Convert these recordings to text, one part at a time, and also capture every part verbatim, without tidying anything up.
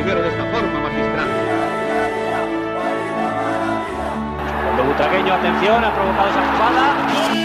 mujer de esta forma, magistral. Cuando Butragueño, atención, ha provocado esa jugada.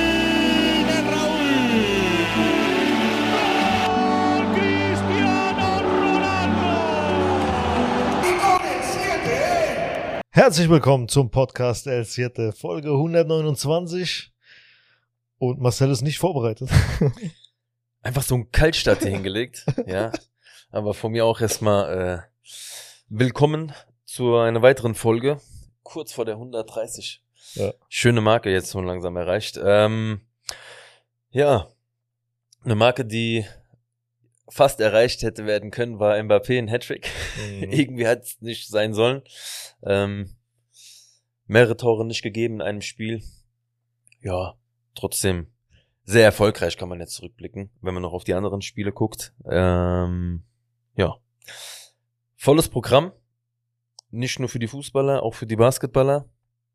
Herzlich willkommen zum Podcast El Siete, Folge hundertneunundzwanzig. Und Marcel ist nicht vorbereitet. Einfach so ein Kaltstart hier hingelegt, ja. Aber von mir auch erstmal äh, willkommen zu einer weiteren Folge. Kurz vor der hundertdreißig. Ja. Schöne Marke jetzt so langsam erreicht. Ähm, ja, eine Marke, die fast erreicht hätte werden können, war Mbappé ein Hattrick. Mhm. Irgendwie hat es nicht sein sollen. Ähm, mehrere Tore nicht gegeben in einem Spiel. Ja, trotzdem sehr erfolgreich, kann man jetzt zurückblicken, wenn man noch auf die anderen Spiele guckt. Ähm, ja, volles Programm. Nicht nur für die Fußballer, auch für die Basketballer.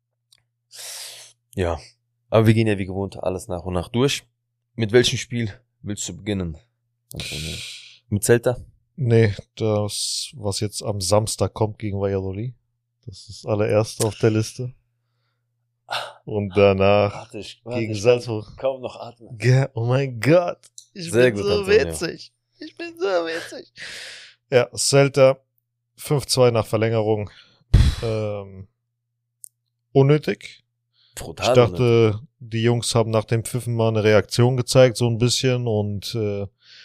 Ja, aber wir gehen ja wie gewohnt alles nach und nach durch. Mit welchem Spiel willst du beginnen? Mit Celta? Nee, das, was jetzt am Samstag kommt gegen Valladolid. Das ist das allererste auf der Liste. Und danach warte, ich, warte, gegen ich Salzburg. Kaum noch atmen. Ja, oh mein Gott. Ich Sehr bin gut, so Antonio. witzig. Ich bin so witzig. Ja, Celta fünf zwei nach Verlängerung. Ähm, unnötig. Brutal Ich dachte, die Jungs haben nach dem Pfiffen mal eine Reaktion gezeigt, so ein bisschen, und äh,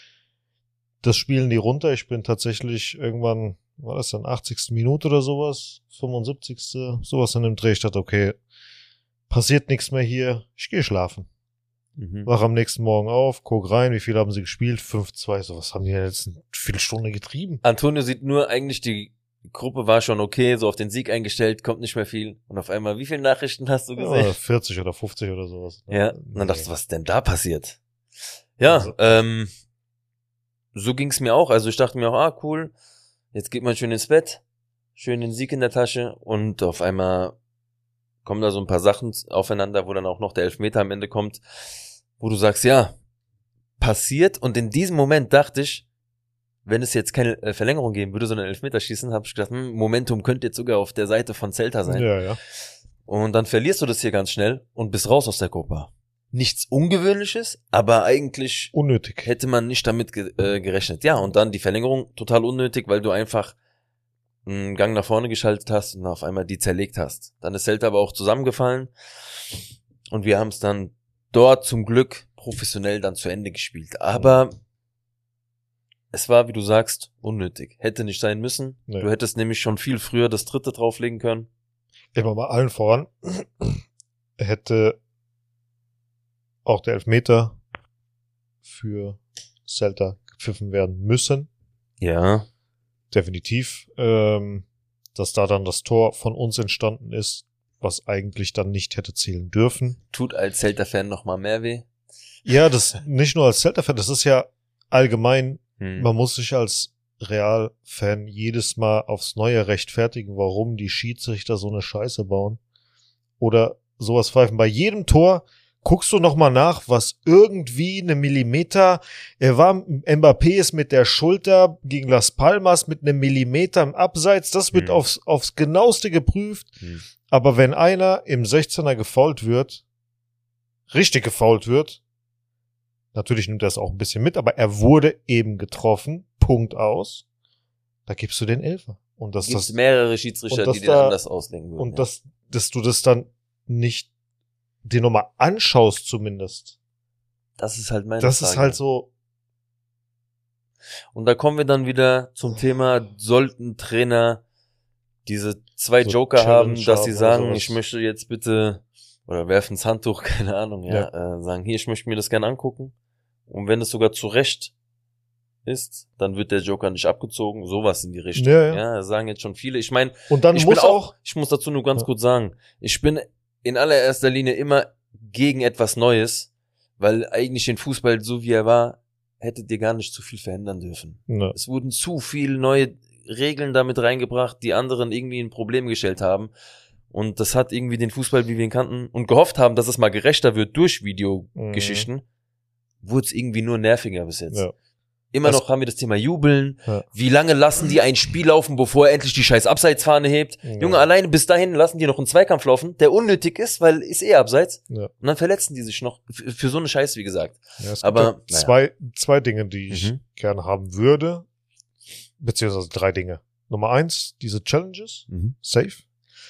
das spielen die runter. Ich bin tatsächlich irgendwann, war das dann achtzigste Minute oder sowas, fünfundsiebzigste sowas in dem Dreh. Ich dachte, okay, passiert nichts mehr hier, ich gehe schlafen. Mhm. Wach am nächsten Morgen auf, guck rein, wie viel haben sie gespielt? fünf zwei, so was haben die jetzt eine Viertelstunde getrieben? Antonio sieht nur eigentlich, die Gruppe war schon okay, so auf den Sieg eingestellt, kommt nicht mehr viel. Und auf einmal, wie viele Nachrichten hast du gesehen? Ja, vierzig oder fünfzig oder sowas. Ja, und dann dachte ich, was ist denn da passiert? Ja, Also- ähm, so ging's mir auch. Also ich dachte mir auch, ah, cool, jetzt geht man schön ins Bett, schön den Sieg in der Tasche, und auf einmal kommen da so ein paar Sachen aufeinander, wo dann auch noch der Elfmeter am Ende kommt, wo du sagst, ja, passiert. Und in diesem Moment dachte ich, wenn es jetzt keine äh, Verlängerung geben würde, sondern Elfmeter schießen, habe ich gedacht, hm, Momentum könnte jetzt sogar auf der Seite von Celta sein. Ja, ja. Und dann verlierst du das hier ganz schnell und bist raus aus der Gruppe. Nichts Ungewöhnliches, aber eigentlich Unnötig. hätte man nicht damit ge- äh, gerechnet. Ja, und dann die Verlängerung total unnötig, weil du einfach einen Gang nach vorne geschaltet hast und auf einmal die zerlegt hast. Dann ist Celta aber auch zusammengefallen und wir haben es dann dort zum Glück professionell dann zu Ende gespielt. Aber es war, wie du sagst, unnötig. Hätte nicht sein müssen. Nee. Du hättest nämlich schon viel früher das dritte drauflegen können. Immer mal allen voran. Hätte auch der Elfmeter für Celta gepfiffen werden müssen. Ja. Definitiv. Ähm, dass da dann das Tor von uns entstanden ist, was eigentlich dann nicht hätte zählen dürfen. Tut als Celta-Fan noch mal mehr weh. Ja, das nicht nur als Celta-Fan, das ist ja allgemein, Hm. man muss sich als Real-Fan jedes Mal aufs Neue rechtfertigen, warum die Schiedsrichter so eine Scheiße bauen. Oder sowas pfeifen. Bei jedem Tor guckst du nochmal nach, was irgendwie eine Millimeter, er war, Mbappé ist mit der Schulter gegen Las Palmas mit einem Millimeter im Abseits, das wird Hm. aufs, aufs genaueste geprüft. Hm. Aber wenn einer im sechzehner gefoult wird, richtig gefoult wird, natürlich nimmt er es auch ein bisschen mit, aber er wurde eben getroffen, Punkt aus, da gibst du den Elfer. Und dass Gibt das, mehrere Schiedsrichter, und das die den da- anders auslegen würden. und ja. dass, dass du das dann nicht dir nochmal anschaust zumindest. das ist halt meine Das Frage. ist halt so, Und da kommen wir dann wieder zum Thema, sollten Trainer diese zwei So Joker Challenge haben, dass sie haben oder sagen, sowas. ich möchte jetzt bitte, oder werfen's Handtuch, keine Ahnung, ja, Äh, sagen, hier, ich möchte mir das gerne angucken. Und wenn es sogar zu Recht ist, dann wird der Joker nicht abgezogen, sowas in die Richtung. Ja, ja. Ja, das sagen jetzt schon viele. Ich meine, und dann ich muss bin auch, auch, ich muss dazu nur ganz Ja. kurz sagen, ich bin in allererster Linie immer gegen etwas Neues, weil eigentlich den Fußball, so wie er war, hättet ihr gar nicht zu viel verändern dürfen. ne, Es wurden zu viele neue Regeln damit reingebracht, die anderen irgendwie ein Problem gestellt haben. Und das hat irgendwie den Fußball, wie wir ihn kannten, und gehofft haben, dass es mal gerechter wird durch Videogeschichten, wurde es irgendwie nur nerviger bis jetzt. ja. Immer das, noch haben wir das Thema Jubeln. Ja. Wie lange lassen die ein Spiel laufen, bevor er endlich die scheiß Abseitsfahne hebt? Ja. Junge, alleine bis dahin lassen die noch einen Zweikampf laufen, der unnötig ist, weil ist eh Abseits. Ja. Und dann verletzen die sich noch für, für so eine Scheiße, wie gesagt. Ja, es Aber gibt zwei, naja. zwei Dinge, die ich mhm. gerne haben würde, beziehungsweise drei Dinge. Nummer eins, diese Challenges, mhm. safe.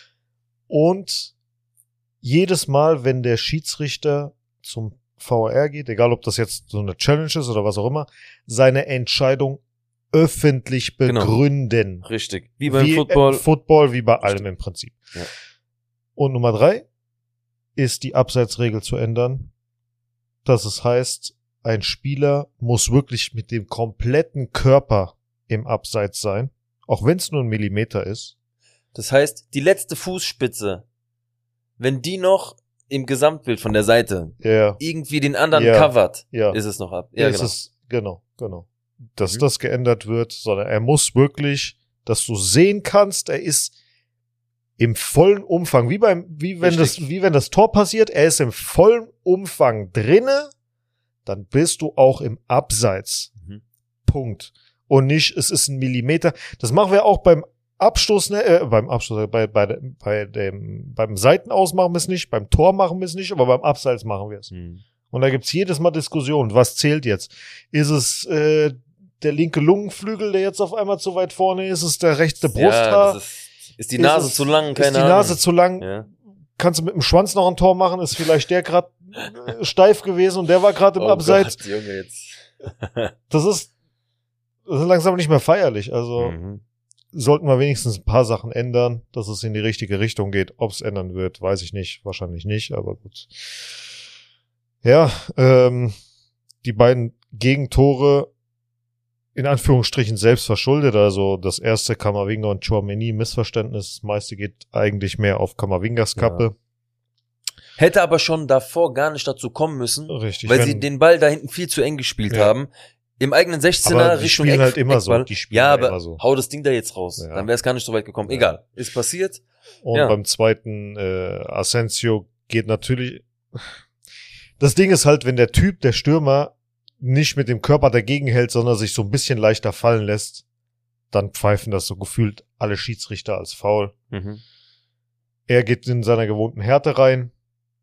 Und jedes Mal, wenn der Schiedsrichter zum V A R geht, egal ob das jetzt so eine Challenge ist oder was auch immer, seine Entscheidung öffentlich begründen. Genau. Richtig. Wie beim wie, Football. Äh, Football, wie bei Richtig. allem im Prinzip. Ja. Und Nummer drei ist die Abseitsregel zu ändern, dass es heißt, ein Spieler muss wirklich mit dem kompletten Körper im Abseits sein, auch wenn es nur ein Millimeter ist. Das heißt, die letzte Fußspitze, wenn die noch im Gesamtbild von der Seite Ja. irgendwie den anderen Ja. covert, Ja. ist es noch ab. Ja, ist genau. es, genau, genau. Dass Mhm. das geändert wird, sondern er muss wirklich, dass du sehen kannst, er ist im vollen Umfang, wie beim, wie wenn Richtig. das, wie wenn das Tor passiert, er ist im vollen Umfang drinne, dann bist du auch im Abseits. Mhm. Punkt. Und nicht, es ist ein Millimeter. Das machen wir auch beim Abstoß, ne, äh, beim Abstoß, bei, bei, bei dem, beim Seitenaus machen wir es nicht, beim Tor machen wir es nicht, aber beim Abseits machen wir es. Mhm. Und da gibt's jedes Mal Diskussionen. Was zählt jetzt? Ist es äh, der linke Lungenflügel, der jetzt auf einmal zu weit vorne ist? Ist es der rechte Brusthaar? Ja, das ist, ist die Nase ist zu lang? es, Keine Ist die Ahnung. Nase zu lang? Ja. Kannst du mit dem Schwanz noch ein Tor machen? Ist vielleicht der gerade steif gewesen und der war gerade im Oh Abseits? Gott, Junge, jetzt. Das ist, das ist langsam nicht mehr feierlich. Also Mhm. sollten wir wenigstens ein paar Sachen ändern, dass es in die richtige Richtung geht. Ob es ändern wird, weiß ich nicht. Wahrscheinlich nicht, aber gut. Ja, ähm, die beiden Gegentore in Anführungsstrichen selbst verschuldet. Also das erste Kamavinga und Tchouaméni Missverständnis. Das meiste geht eigentlich mehr auf Kamavingas Kappe. Hätte aber schon davor gar nicht dazu kommen müssen, Richtig. weil wenn, sie den Ball da hinten viel zu eng gespielt Ja. haben. Im eigenen sechzehner aber die Richtung spielen Eck, halt immer so. Eckball. Die spielen Ja, ja aber immer so. hau das Ding da jetzt raus. Ja. Dann wäre es gar nicht so weit gekommen. Ja. Egal. Ist passiert. Und Ja. beim zweiten äh, Asensio geht natürlich. Das Ding ist halt, wenn der Typ, der Stürmer, nicht mit dem Körper dagegen hält, sondern sich so ein bisschen leichter fallen lässt, dann pfeifen das so gefühlt alle Schiedsrichter als Foul. Mhm. Er geht in seiner gewohnten Härte rein.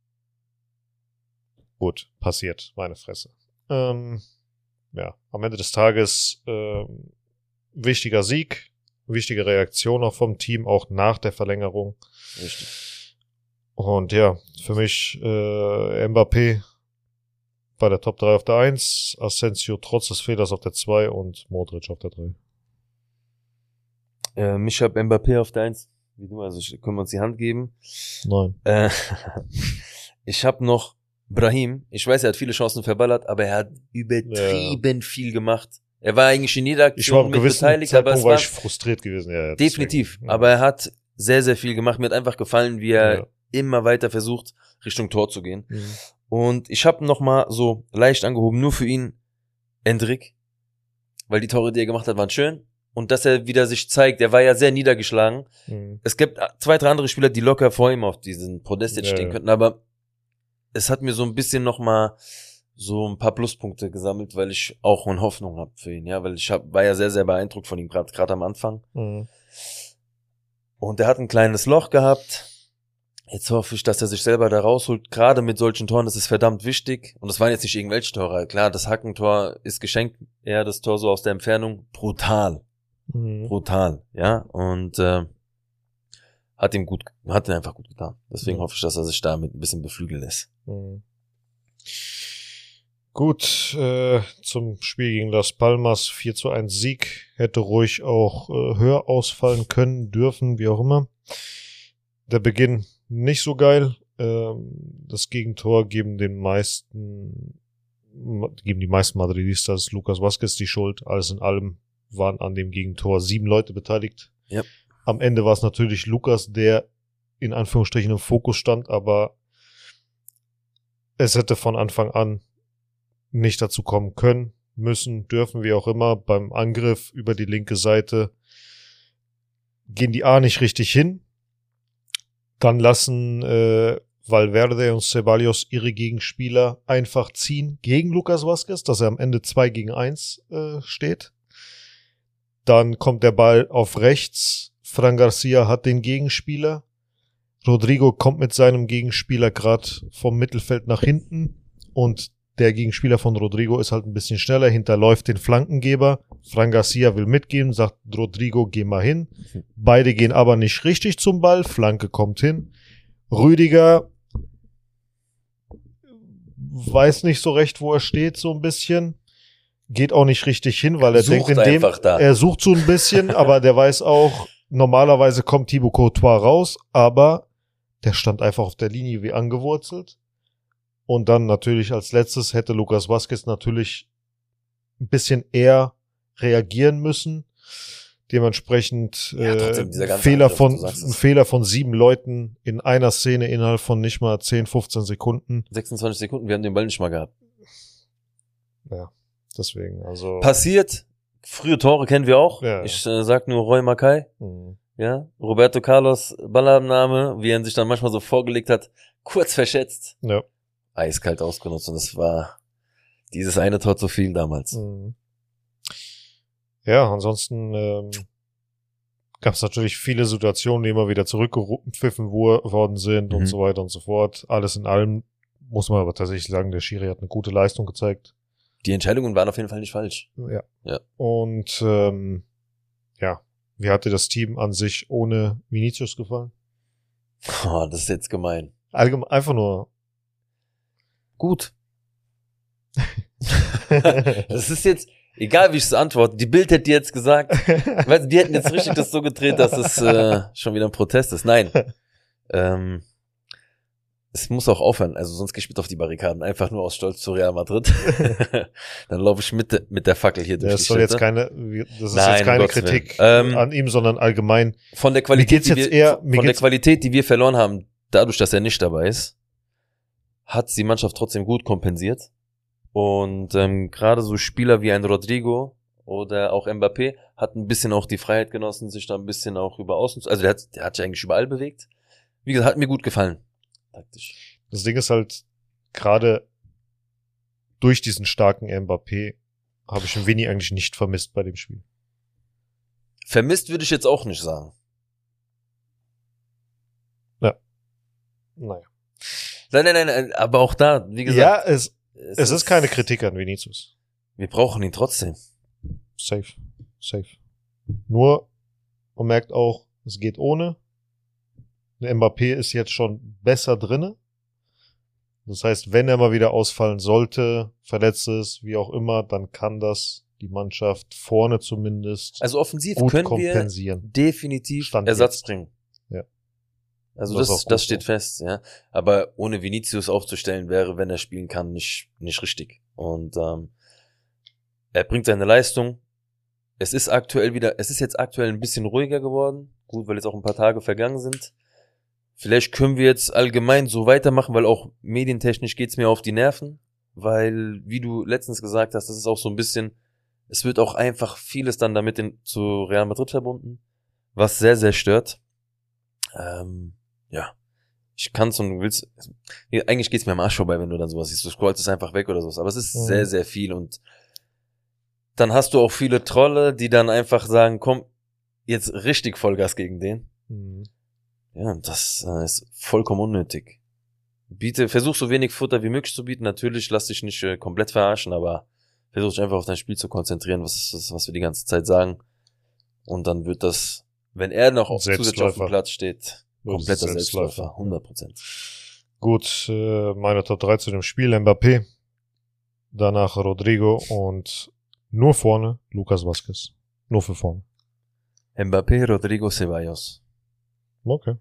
Gut, passiert, meine Fresse. Ähm, ja, am Ende des Tages ähm, wichtiger Sieg, wichtige Reaktion auch vom Team, auch nach der Verlängerung. Richtig. Und ja, für mich äh, Mbappé bei der Top drei auf der eins, Asensio trotz des Fehlers auf der zwei und Modric auf der drei. Ähm, ich habe Mbappé auf der eins. Wie du, also ich, können wir uns die Hand geben. Nein. Äh, ich habe noch Brahim. Ich weiß, er hat viele Chancen verballert, aber er hat übertrieben ja. viel gemacht. Er war eigentlich in jeder Ich war Aktion am mit gewissen beteiligt, Zeitpunkt aber es war war ich frustriert gewesen. Ja, definitiv. deswegen, ja. Aber er hat sehr, sehr viel gemacht. Mir hat einfach gefallen, wie er Ja. immer weiter versucht, Richtung Tor zu gehen. Mhm. Und ich habe noch mal so leicht angehoben, nur für ihn, Endrick. Weil die Tore, die er gemacht hat, waren schön. Und dass er wieder sich zeigt, er war ja sehr niedergeschlagen. Mhm. Es gibt zwei, drei andere Spieler, die locker vor ihm auf diesen Podest jetzt Ja, stehen ja. könnten, aber es hat mir so ein bisschen noch mal so ein paar Pluspunkte gesammelt, weil ich auch eine Hoffnung habe für ihn, ja, weil ich hab, war ja sehr, sehr beeindruckt von ihm, gerade gerade am Anfang. Mhm. Und er hat ein kleines Loch gehabt. Jetzt hoffe ich, dass er sich selber da rausholt. Gerade mit solchen Toren, das ist verdammt wichtig. Und das waren jetzt nicht irgendwelche Tore. Klar, das Hackentor ist geschenkt. Eher das Tor so aus der Entfernung. Brutal. Mhm. Brutal. Ja, und äh, hat ihm gut, hat ihn einfach gut getan. Deswegen Ja. hoffe ich, dass er sich damit ein bisschen beflügeln lässt. Mhm. Gut, äh, zum Spiel gegen Las Palmas, vier zu eins Sieg, hätte ruhig auch äh, höher ausfallen können, dürfen, wie auch immer. Der Beginn nicht so geil, ähm, das Gegentor geben den meisten, geben die meisten Madridistas Lucas Vázquez die Schuld. Alles in allem waren an dem Gegentor sieben Leute beteiligt. Ja. Am Ende war es natürlich Lucas, der in Anführungsstrichen im Fokus stand, aber es hätte von Anfang an nicht dazu kommen können, müssen, dürfen, wie auch immer. Beim Angriff über die linke Seite gehen die A nicht richtig hin. Dann lassen äh, Valverde und Ceballos ihre Gegenspieler einfach ziehen gegen Lucas Vázquez, dass er am Ende zwei gegen eins äh, steht. Dann kommt der Ball auf rechts. Fran Garcia hat den Gegenspieler. Rodrigo kommt mit seinem Gegenspieler gerade vom Mittelfeld nach hinten und der Gegenspieler von Rodrigo ist halt ein bisschen schneller, hinterläuft den Flankengeber. Fran Garcia will mitgehen, sagt Rodrigo, geh mal hin. Beide gehen aber nicht richtig zum Ball. Flanke kommt hin. Rüdiger weiß nicht so recht, wo er steht, so ein bisschen. Geht auch nicht richtig hin, weil er Sucht denkt, in dem, einfach da. er sucht so ein bisschen, aber der weiß auch, normalerweise kommt Thibaut Courtois raus, aber der stand einfach auf der Linie wie angewurzelt. Und dann natürlich als letztes hätte Lucas Vázquez natürlich ein bisschen eher reagieren müssen. Dementsprechend Ja, äh, trotzdem, dieser ganze Fehler Angriff, von, du sagst es. ein Fehler von sieben Leuten in einer Szene innerhalb von nicht mal zehn, fünfzehn Sekunden. sechsundzwanzig Sekunden, wir haben den Ball nicht mal gehabt. Ja, deswegen, also. Passiert, frühe Tore kennen wir auch. Ja. Ich äh, sag nur Roy Mackay, Hm. ja, Roberto Carlos Ballabnahme, wie er sich dann manchmal so vorgelegt hat, kurz verschätzt, Ja. eiskalt ausgenutzt und das war dieses eine Tor zu viel damals. Mhm. Ja, ansonsten ähm, gab es natürlich viele Situationen, die immer wieder zurückgepfiffen wo- worden sind Mhm. und so weiter und so fort. Alles in allem muss man aber tatsächlich sagen, der Schiri hat eine gute Leistung gezeigt. Die Entscheidungen waren auf jeden Fall nicht falsch. Ja. Ja. Und ähm, ja, wie hat dir das Team an sich ohne Vinicius gefallen? Oh, das ist jetzt gemein. Allgemein, einfach nur. Gut. Das ist jetzt, egal wie ich es antworte, die Bild hätte jetzt gesagt, weißt du, die hätten jetzt richtig das so gedreht, dass es äh, schon wieder ein Protest ist. Nein. Ähm, es muss auch aufhören, also sonst gehe ich mit auf die Barrikaden, einfach nur aus Stolz zu Real Madrid. Dann laufe ich mit, mit der Fackel hier durch Das die soll jetzt Städte. keine, das ist Nein, jetzt keine um Gottes Kritik Willen. Ähm, an ihm, sondern allgemein. Von der Mir Qualität, geht's die jetzt wir, eher- mir von der geht's- Qualität, die wir verloren haben, dadurch, dass er nicht dabei ist, hat die Mannschaft trotzdem gut kompensiert. Und ähm, gerade so Spieler wie ein Rodrigo oder auch Mbappé hat ein bisschen auch die Freiheit genossen, sich da ein bisschen auch über außen zu, also der hat, der hat sich eigentlich überall bewegt. Wie gesagt, hat mir gut gefallen. Taktisch. Das Ding ist halt, gerade durch diesen starken Mbappé habe ich den Vini eigentlich nicht vermisst bei dem Spiel. Vermisst würde ich jetzt auch nicht sagen. Naja. Nein, nein, nein, aber auch da, wie gesagt. Ja, es, es ist keine Kritik an Vinicius. Wir brauchen ihn trotzdem. Safe. Safe. Nur, man merkt auch, es geht ohne. Der Mbappé ist jetzt schon besser drinne. Das heißt, wenn er mal wieder ausfallen sollte, verletzt ist, wie auch immer, dann kann das die Mannschaft vorne zumindest Also offensiv gut können wir kompensieren. definitiv Stand Ersatz jetzt. bringen. Ja. Also Das das, ist auch das gut steht so. fest, ja. Aber ohne Vinicius aufzustellen wäre, wenn er spielen kann, nicht, nicht richtig. Und ähm, er bringt seine Leistung. Es ist aktuell wieder, es ist jetzt aktuell ein bisschen ruhiger geworden. Gut, weil jetzt auch ein paar Tage vergangen sind. Vielleicht können wir jetzt allgemein so weitermachen, weil auch medientechnisch geht's mir auf die Nerven. Weil, wie du letztens gesagt hast, das ist auch so ein bisschen, es wird auch einfach vieles dann damit in, zu Real Madrid verbunden, was sehr, sehr stört. Ähm, ja, ich kann's und will's, ja, eigentlich geht's mir am Arsch vorbei, wenn du dann sowas siehst, du scrollst es einfach weg oder sowas, aber es ist Mhm. sehr, sehr viel und dann hast du auch viele Trolle, die dann einfach sagen, komm, jetzt richtig Vollgas gegen den. Mhm. Ja, das äh, ist vollkommen unnötig. Biete, versuch so wenig Futter wie möglich zu bieten, natürlich lass dich nicht äh, komplett verarschen, aber versuch dich einfach auf dein Spiel zu konzentrieren, was, was, was wir die ganze Zeit sagen und dann wird das, wenn er noch auf, zusätzlich auf dem Selbstläufer. Platz steht, kompletter Selbstläufer. Selbstläufer, hundert Prozent. Gut, äh, meine Top drei zu dem Spiel, Mbappé, danach Rodrigo und nur vorne Lucas Vázquez. Nur für vorne. Mbappé, Rodrigo, Ceballos. Okay.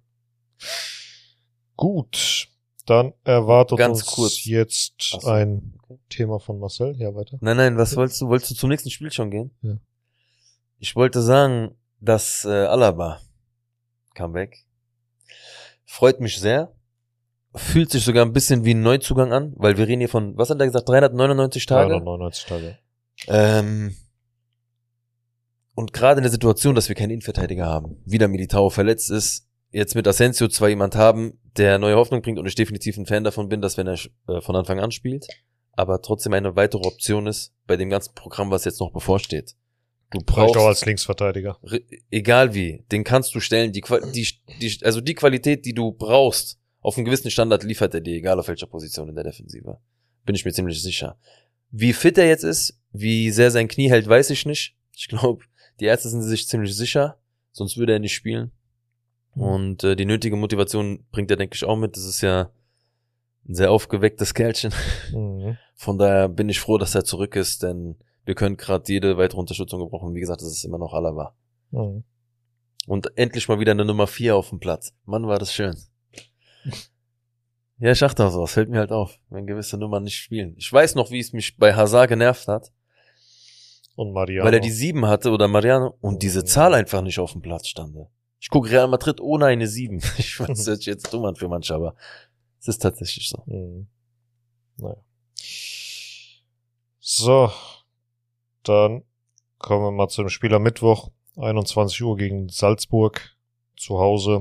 Gut, dann erwartet Ganz uns kurz. jetzt Ach so, ein okay. Thema von Marcel. Ja, weiter. Nein, nein, was wolltest du? Wolltest du zum nächsten Spiel schon gehen? Ja. Ich wollte sagen, dass äh, Alaba Comeback freut mich sehr. Fühlt sich sogar ein bisschen wie ein Neuzugang an, weil wir reden hier von, was hat er gesagt, dreihundertneunundneunzig Tage? dreihundertneunundneunzig Tage. Ähm, und gerade in der Situation, dass wir keinen Innenverteidiger haben, wieder Militao verletzt ist, jetzt mit Asensio zwar jemand haben, der neue Hoffnung bringt und ich definitiv ein Fan davon bin, dass wenn er äh, von Anfang an spielt, aber trotzdem eine weitere Option ist bei dem ganzen Programm, was jetzt noch bevorsteht. Du brauchst Vielleicht auch als Linksverteidiger. Egal wie, den kannst du stellen, die, die, die, also die Qualität, die du brauchst, auf einen gewissen Standard liefert er dir, egal auf welcher Position in der Defensive. Bin ich mir ziemlich sicher. Wie fit er jetzt ist, wie sehr sein Knie hält, weiß ich nicht. Ich glaube, die Ärzte sind sich ziemlich sicher, sonst würde er nicht spielen. Und äh, die nötige Motivation bringt er, denke ich, auch mit. Das ist ja ein sehr aufgewecktes Kerlchen. Mhm. Von daher bin ich froh, dass er zurück ist, denn wir können gerade jede weitere Unterstützung gebrauchen. Wie gesagt, das ist immer noch Alaba. Mhm. Und endlich mal wieder eine Nummer vier auf dem Platz. Mann, war das schön. Ja, ich dachte auch so, es fällt mir halt auf, wenn gewisse Nummern nicht spielen. Ich weiß noch, wie es mich bei Hazard genervt hat. Und Mariano. Weil er die sieben hatte oder Mariano und mhm. diese Zahl einfach nicht auf dem Platz stand. Ich gucke Real Madrid ohne eine sieben. Ich weiß, das hört sich jetzt dumm an für manche, aber es ist tatsächlich so. Mhm. Naja. So. Dann kommen wir mal zu dem Spiel am Mittwoch, einundzwanzig Uhr gegen Salzburg, zu Hause.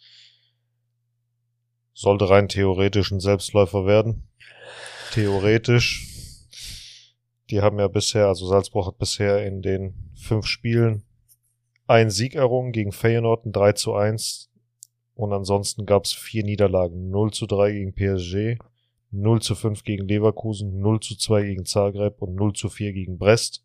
Sollte rein theoretisch ein Selbstläufer werden. Theoretisch. Die haben ja bisher, also Salzburg hat bisher in den fünf Spielen einen Sieg errungen gegen Feyenoord, ein drei zu eins. Und ansonsten gab es vier Niederlagen. null zu drei gegen P S G, null zu fünf gegen Leverkusen, null zu zwei gegen Zagreb und null zu vier gegen Brest.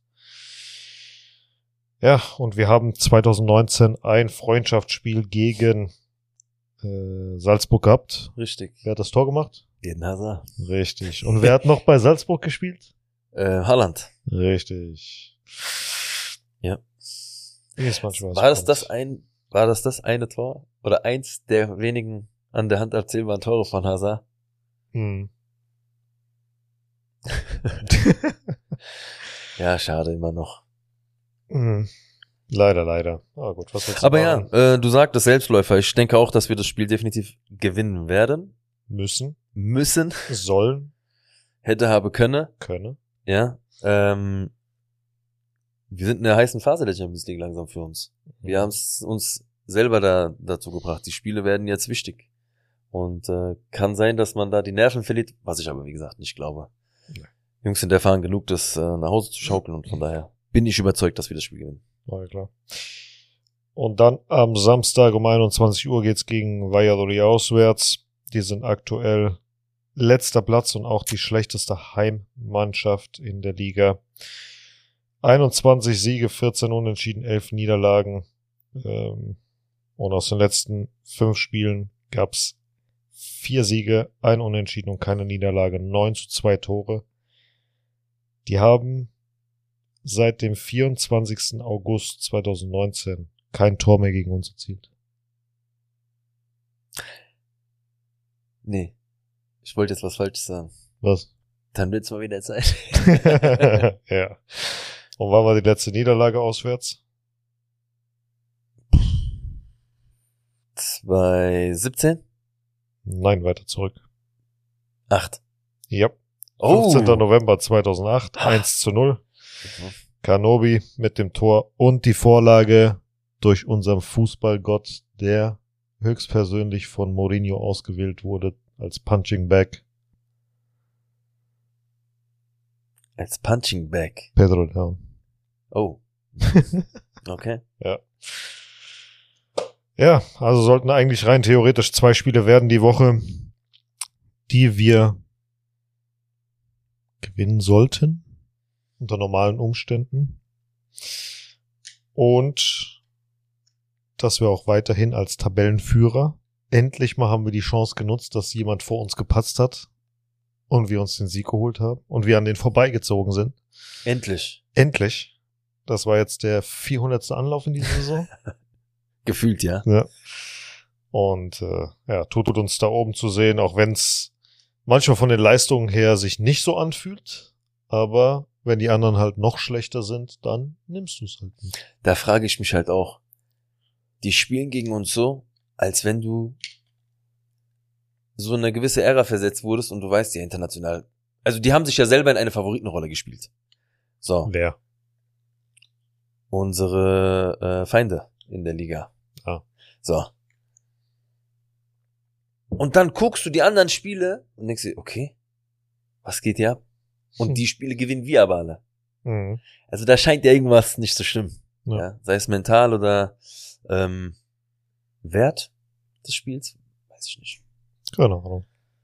Ja, und wir haben zwanzig neunzehn ein Freundschaftsspiel gegen äh, Salzburg gehabt. Richtig. Wer hat das Tor gemacht? Eden Hazard. Richtig. Und wer hat noch bei Salzburg gespielt? Äh, Haaland. Richtig. Ja. Ist manchmal war das das ein, war das das eine Tor? Oder eins der wenigen an der Hand erzählbaren Tore von Hazard? Hm. Ja, schade immer noch. Mhm. Leider, leider. Ah, gut, was willst du Aber machen? ja, äh, du sagtest Selbstläufer. Ich denke auch, dass wir das Spiel definitiv gewinnen werden. Müssen. Müssen. Sollen. Hätte, habe, könne. Könne. Ja. Ähm, wir sind in der heißen Phase der Champions League langsam für uns. Wir haben es uns selber da dazu gebracht. Die Spiele werden jetzt wichtig. Und äh, kann sein, dass man da die Nerven verliert, was ich aber, wie gesagt, nicht glaube. Ja. Jungs sind erfahren genug, das äh, nach Hause zu schaukeln und von daher bin ich überzeugt, dass wir das Spiel gewinnen. Ja, klar. Und dann am Samstag um einundzwanzig Uhr geht's gegen Valladolid auswärts. Die sind aktuell letzter Platz und auch die schlechteste Heimmannschaft in der Liga. einundzwanzig Siege, vierzehn Unentschieden, elf Niederlagen. Ähm, und aus den letzten fünf Spielen gab's vier Siege, ein Unentschieden und keine Niederlage, neun zu zwei Tore. Die haben seit dem vierundzwanzigsten August zweitausendneunzehn kein Tor mehr gegen uns erzielt. Nee. Ich wollte jetzt was Falsches sagen. Was? Dann wird's mal wieder Zeit. Ja. Und wann war die letzte Niederlage auswärts? zwanzig siebzehn? Nein, weiter zurück. Acht. Ja. Oh. fünfzehnter November zweitausendacht, eins zu null. Mhm. Kanobi mit dem Tor und die Vorlage durch unseren Fußballgott, der höchstpersönlich von Mourinho ausgewählt wurde als Punching Bag. Als Punching Bag? Pedro Leon. Oh. Okay. Ja. Ja, also sollten eigentlich rein theoretisch zwei Spiele werden die Woche, die wir gewinnen sollten, unter normalen Umständen. Und dass wir auch weiterhin als Tabellenführer, endlich mal haben wir die Chance genutzt, dass jemand vor uns gepatzt hat und wir uns den Sieg geholt haben und wir an den vorbeigezogen sind. Endlich. Endlich. Das war jetzt der vierhundertste Anlauf in dieser Saison. Gefühlt, ja. Ja. Und äh, ja, tut uns da oben zu sehen, auch wenn es manchmal von den Leistungen her sich nicht so anfühlt, aber wenn die anderen halt noch schlechter sind, dann nimmst du es halt nicht. Da frage ich mich halt auch, die spielen gegen uns so, als wenn du so eine gewisse Ära versetzt wurdest und du weißt ja international, also die haben sich ja selber in eine Favoritenrolle gespielt. So. Wer? Unsere äh, Feinde in der Liga. Ah. So. Und dann guckst du die anderen Spiele und denkst dir, okay, was geht hier ab? Und Hm. die Spiele gewinnen wir aber alle. Mhm. Also da scheint ja irgendwas nicht zu stimmen. Ja. Ja. Sei es mental oder ähm, Wert des Spiels, weiß ich nicht. Keine Ahnung.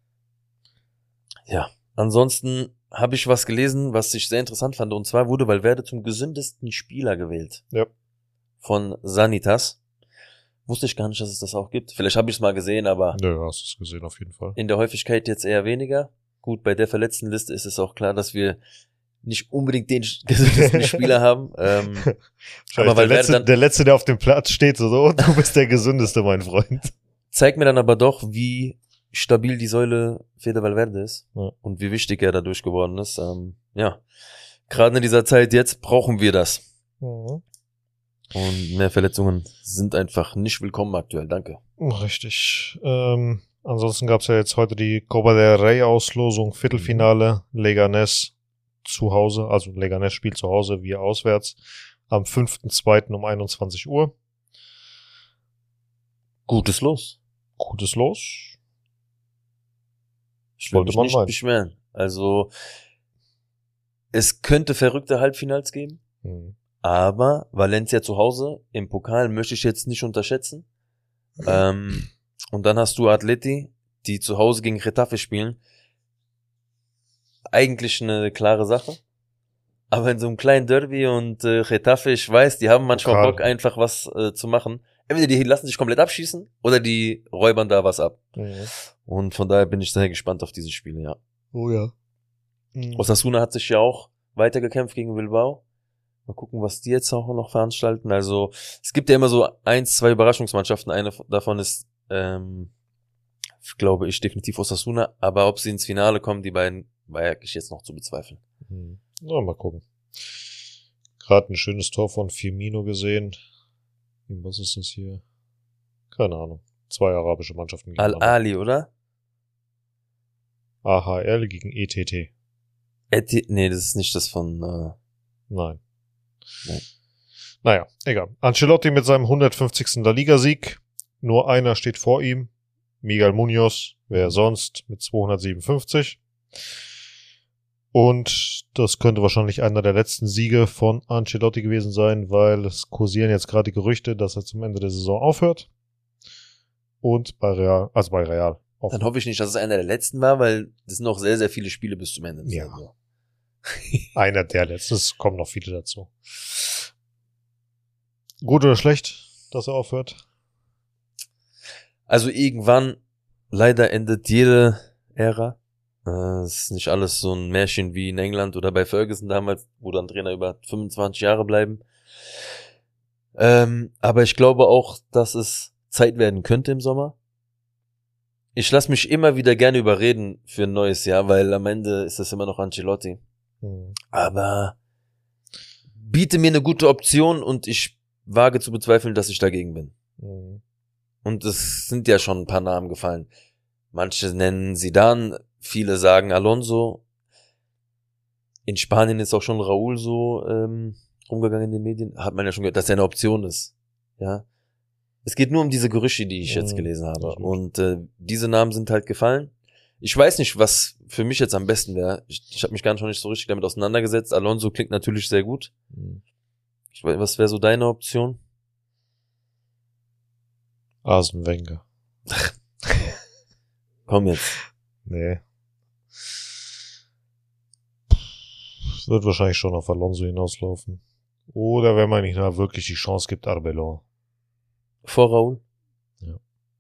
Ja, ansonsten habe ich was gelesen, was ich sehr interessant fand. Und zwar wurde Valverde zum gesündesten Spieler gewählt. Ja. Von Sanitas. Wusste ich gar nicht, dass es das auch gibt. Vielleicht habe ich es mal gesehen, aber Nö, hast du es gesehen auf jeden Fall. in der Häufigkeit jetzt eher weniger. Gut, bei der verletzten Liste ist es auch klar, dass wir nicht unbedingt den gesündesten Spieler haben. Ähm, aber der, Valverde letzte, dann, der Letzte, der auf dem Platz steht, so, so, du bist der Gesündeste, mein Freund. zeigt mir dann aber doch, wie stabil die Säule Fede Valverde ist. Ja. Und wie wichtig er dadurch geworden ist. Ähm, ja, gerade in dieser Zeit jetzt brauchen wir das. Mhm. Und mehr Verletzungen sind einfach nicht willkommen aktuell. Danke. Richtig. Ähm, ansonsten gab es ja jetzt heute die Copa del Rey Auslosung, Viertelfinale, Leganés zu Hause, also Leganés spielt zu Hause, wir auswärts, am fünften zweiten um einundzwanzig Uhr. Gutes Los. Gutes Los. Ich will Wollte mich man nicht meinen. beschweren. Also, es könnte verrückte Halbfinals geben. Hm. Aber Valencia zu Hause im Pokal möchte ich jetzt nicht unterschätzen. Ähm, und dann hast du Atleti, die zu Hause gegen Getafe spielen. Eigentlich eine klare Sache. Aber in so einem kleinen Derby und äh, Getafe, ich weiß, die haben manchmal Pokal. Bock, einfach was äh, zu machen. Entweder die lassen sich komplett abschießen oder die räubern da was ab. Mhm. Und von daher bin ich sehr gespannt auf diese Spiele, ja. Oh ja. Mhm. Osasuna hat sich ja auch weitergekämpft gegen Bilbao. Mal gucken, was die jetzt auch noch veranstalten. Also es gibt ja immer so eins, zwei Überraschungsmannschaften. Eine davon ist, ähm, glaube ich, definitiv Osasuna. Aber ob sie ins Finale kommen, die beiden, war ich jetzt noch zu bezweifeln. Mhm. Na, mal gucken. Gerade ein schönes Tor von Firmino gesehen. Was ist das hier? Keine Ahnung. Zwei arabische Mannschaften gegeneinander. Al-Ali, oder? A H L gegen E T T. Eti- nee, das ist nicht das von... Äh, Nein. Nein. Naja, egal. Ancelotti mit seinem hundertfünfzigsten La Liga-Sieg. Nur einer steht vor ihm. Miguel Munoz. Wer sonst mit zweihundertsiebenundfünfzig. Und das könnte wahrscheinlich einer der letzten Siege von Ancelotti gewesen sein, weil es kursieren jetzt gerade die Gerüchte, dass er zum Ende der Saison aufhört. Und bei Real, also bei Real. dann hoffe ich nicht, dass es einer der letzten war, weil das sind noch sehr, sehr viele Spiele bis zum Ende. der Ja. Saison. Einer der letzten. Es kommen noch viele dazu. Gut oder schlecht, dass er aufhört? Also irgendwann, leider endet jede Ära. Äh, Es ist nicht alles so ein Märchen wie in England oder bei Ferguson damals, wo dann Trainer über fünfundzwanzig Jahre bleiben. Ähm, aber ich glaube auch, dass es Zeit werden könnte im Sommer. Ich lasse mich immer wieder gerne überreden für ein neues Jahr, weil am Ende ist das immer noch Ancelotti. Hm. Aber biete mir eine gute Option und ich wage zu bezweifeln, dass ich dagegen bin. Hm. Und es sind ja schon ein paar Namen gefallen. Manche nennen Zidane, viele sagen Alonso. In Spanien ist auch schon Raúl so ähm, rumgegangen in den Medien. Hat man ja schon gehört, dass er eine Option ist. Ja. Es geht nur um diese Gerüchte, die ich jetzt Mhm, gelesen habe. das stimmt. Und äh, diese Namen sind halt gefallen. Ich weiß nicht, was für mich jetzt am besten wäre. Ich, ich habe mich gar nicht so richtig damit auseinandergesetzt. Alonso klingt natürlich sehr gut. Hm. Ich weiß, was wäre so deine Option? Arsene Wenger. Komm jetzt. Nee. Es wird wahrscheinlich schon auf Alonso hinauslaufen. Oder wenn man nicht mal wirklich die Chance gibt, Arbeloa. Vor Raúl? Ja.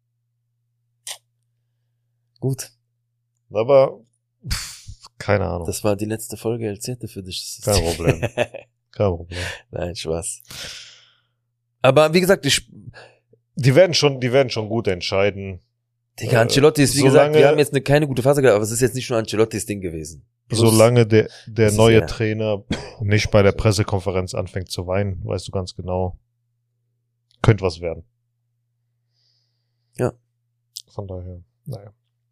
Gut. Aber pff, keine Ahnung. Das war die letzte Folge El Siete für dich. Kein Problem. Kein Problem. Nein, Spaß. Aber wie gesagt, ich, Die werden schon, die werden schon gut entscheiden. Digga, Äh, Ancelotti ist wie solange- gesagt, wir haben jetzt eine keine gute Phase gehabt, aber es ist jetzt nicht nur Ancelottis Ding gewesen. Plus- Solange der, der das ist neue ja- Trainer nicht bei der Pressekonferenz anfängt zu weinen, weißt du ganz genau, könnte was werden. Ja. Von daher, naja.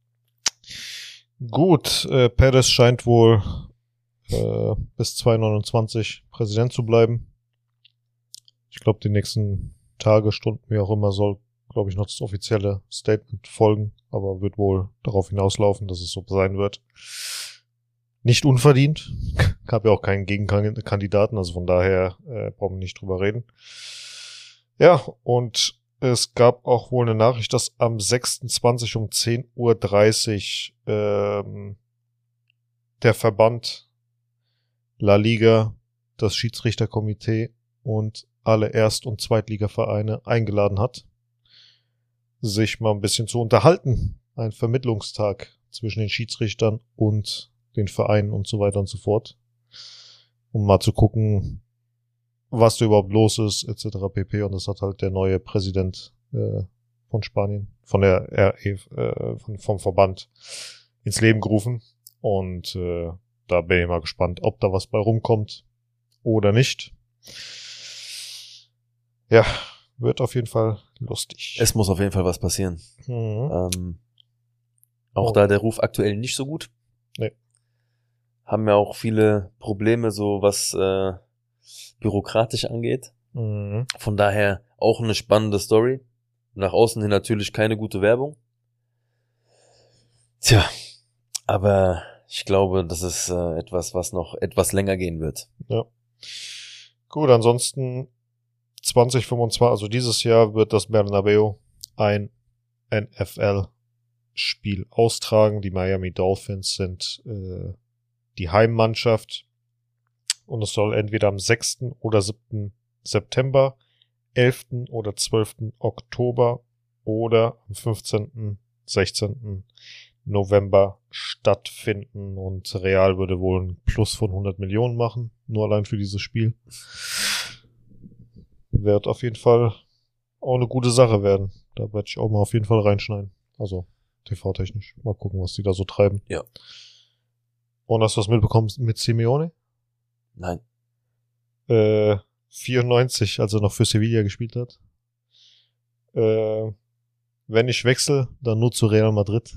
Gut, äh, Perez scheint wohl äh, bis zwanzig neunundzwanzig Präsident zu bleiben. Ich glaube, die nächsten Tage, Stunden, wie auch immer, soll glaube ich, noch das offizielle Statement folgen, aber wird wohl darauf hinauslaufen, dass es so sein wird. Nicht unverdient. Gab ja auch keinen Gegenkandidaten, also von daher äh, brauchen wir nicht drüber reden. Ja, und es gab auch wohl eine Nachricht, dass am sechsundzwanzigsten um zehn Uhr dreißig ähm, der Verband La Liga, das Schiedsrichterkomitee und alle Erst- und Zweitligavereine eingeladen hat, sich mal ein bisschen zu unterhalten. Ein Vermittlungstag zwischen den Schiedsrichtern und den Vereinen und so weiter und so fort. Um mal zu gucken, was da überhaupt los ist, et cetera pp. Und das hat halt der neue Präsident äh, von Spanien, von der R E, äh, von, vom Verband ins Leben gerufen. Und äh, da bin ich mal gespannt, ob da was bei rumkommt oder nicht. Ja, wird auf jeden Fall lustig. Es muss auf jeden Fall was passieren. Mhm. Ähm, auch Oh. da der Ruf aktuell nicht so gut. Nee. Haben ja auch viele Probleme, so was äh, bürokratisch angeht. Mhm. Von daher auch eine spannende Story. Nach außen hin natürlich keine gute Werbung. Tja, aber ich glaube, das ist äh, etwas, was noch etwas länger gehen wird. Ja. Gut, ansonsten zwanzig fünfundzwanzig, also dieses Jahr wird das Bernabeu ein N F L-Spiel austragen. Die Miami Dolphins sind äh, die Heimmannschaft und es soll entweder am sechsten oder siebten September, elften oder zwölften Oktober oder am fünfzehnten, sechzehnten November stattfinden und Real würde wohl ein Plus von hundert Millionen machen, nur allein für dieses Spiel. Wird auf jeden Fall auch eine gute Sache werden. Da werde ich auch mal auf jeden Fall reinschneiden. Also T V-technisch. Mal gucken, was die da so treiben. Ja. Und hast du was mitbekommen mit Simeone? Nein. Äh, vierundneunzig, als er noch für Sevilla gespielt hat. Äh, wenn ich wechsle, dann nur zu Real Madrid.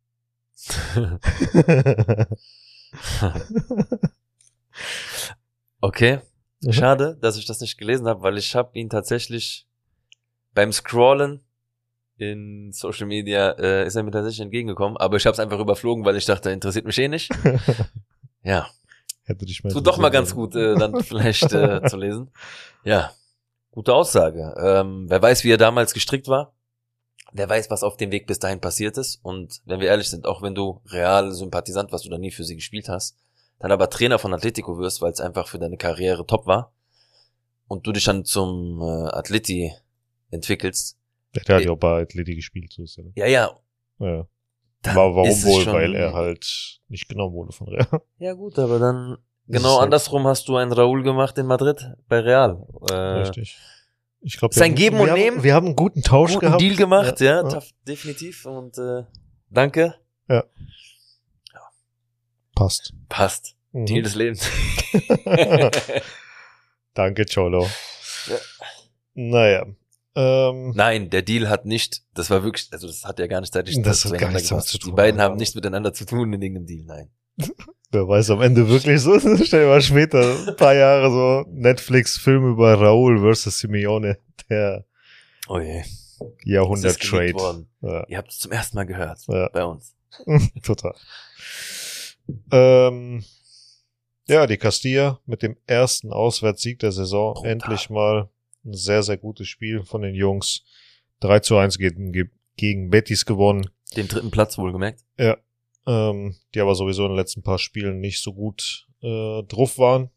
Okay. Mhm. Schade, dass ich das nicht gelesen habe, weil ich habe ihn tatsächlich beim Scrollen in Social Media äh, ist er mir tatsächlich entgegengekommen, aber ich habe es einfach überflogen, weil ich dachte, interessiert mich eh nicht. Ja, Hätte dich mal tut doch mal interessiert ganz sein. gut äh, dann vielleicht äh, zu lesen. Ja, gute Aussage. Ähm, wer weiß, wie er damals gestrickt war. Wer weiß, was auf dem Weg bis dahin passiert ist. Und wenn wir ehrlich sind, auch wenn du real Sympathisant warst oder nie für sie gespielt hast, dann aber Trainer von Atletico wirst, weil es einfach für deine Karriere top war und du dich dann zum äh, Atleti entwickelst. Der hat ja auch bei Atleti gespielt, so ist er. Ja, ja. Ja. dann Aber warum ist es wohl? schon- Weil er halt nicht genommen wurde von Real. Ja gut, aber dann Das genau ist halt- andersrum hast du einen Raúl gemacht in Madrid bei Real. Äh, Richtig. Ich glaube, Sein Geben und wir Nehmen. Haben, wir haben einen guten Tausch Guten gehabt. Deal gemacht, ja, ja. tough, definitiv. Und äh, danke. Passt. Passt. Mhm. Deal des Lebens. Danke, Cholo. Ja. Naja. Ähm, Nein, der Deal hat nicht, das war wirklich, also das hat ja gar nicht zeitlich Das hat gar zueinander nichts damit gepasst. zu Die tun, beiden Alter. haben nichts miteinander zu tun in irgendeinem Deal, nein. wer weiß am Ende wirklich so. Stell dir mal später, ein paar Jahre so, Netflix-Film über Raúl versus Simeone. Der Oh je. Es ist geleakt Jahrhundert-Trade. worden. Ja, Ihr habt es zum ersten Mal gehört Ja. bei uns. total. Ähm, ja, die Castilla mit dem ersten Auswärtssieg der Saison. Brutal. Endlich mal ein sehr, sehr gutes Spiel von den Jungs. drei zu eins gegen, gegen Betis gewonnen. Den dritten Platz wohlgemerkt. Ähm, die aber sowieso in den letzten paar Spielen nicht so gut äh, drauf waren.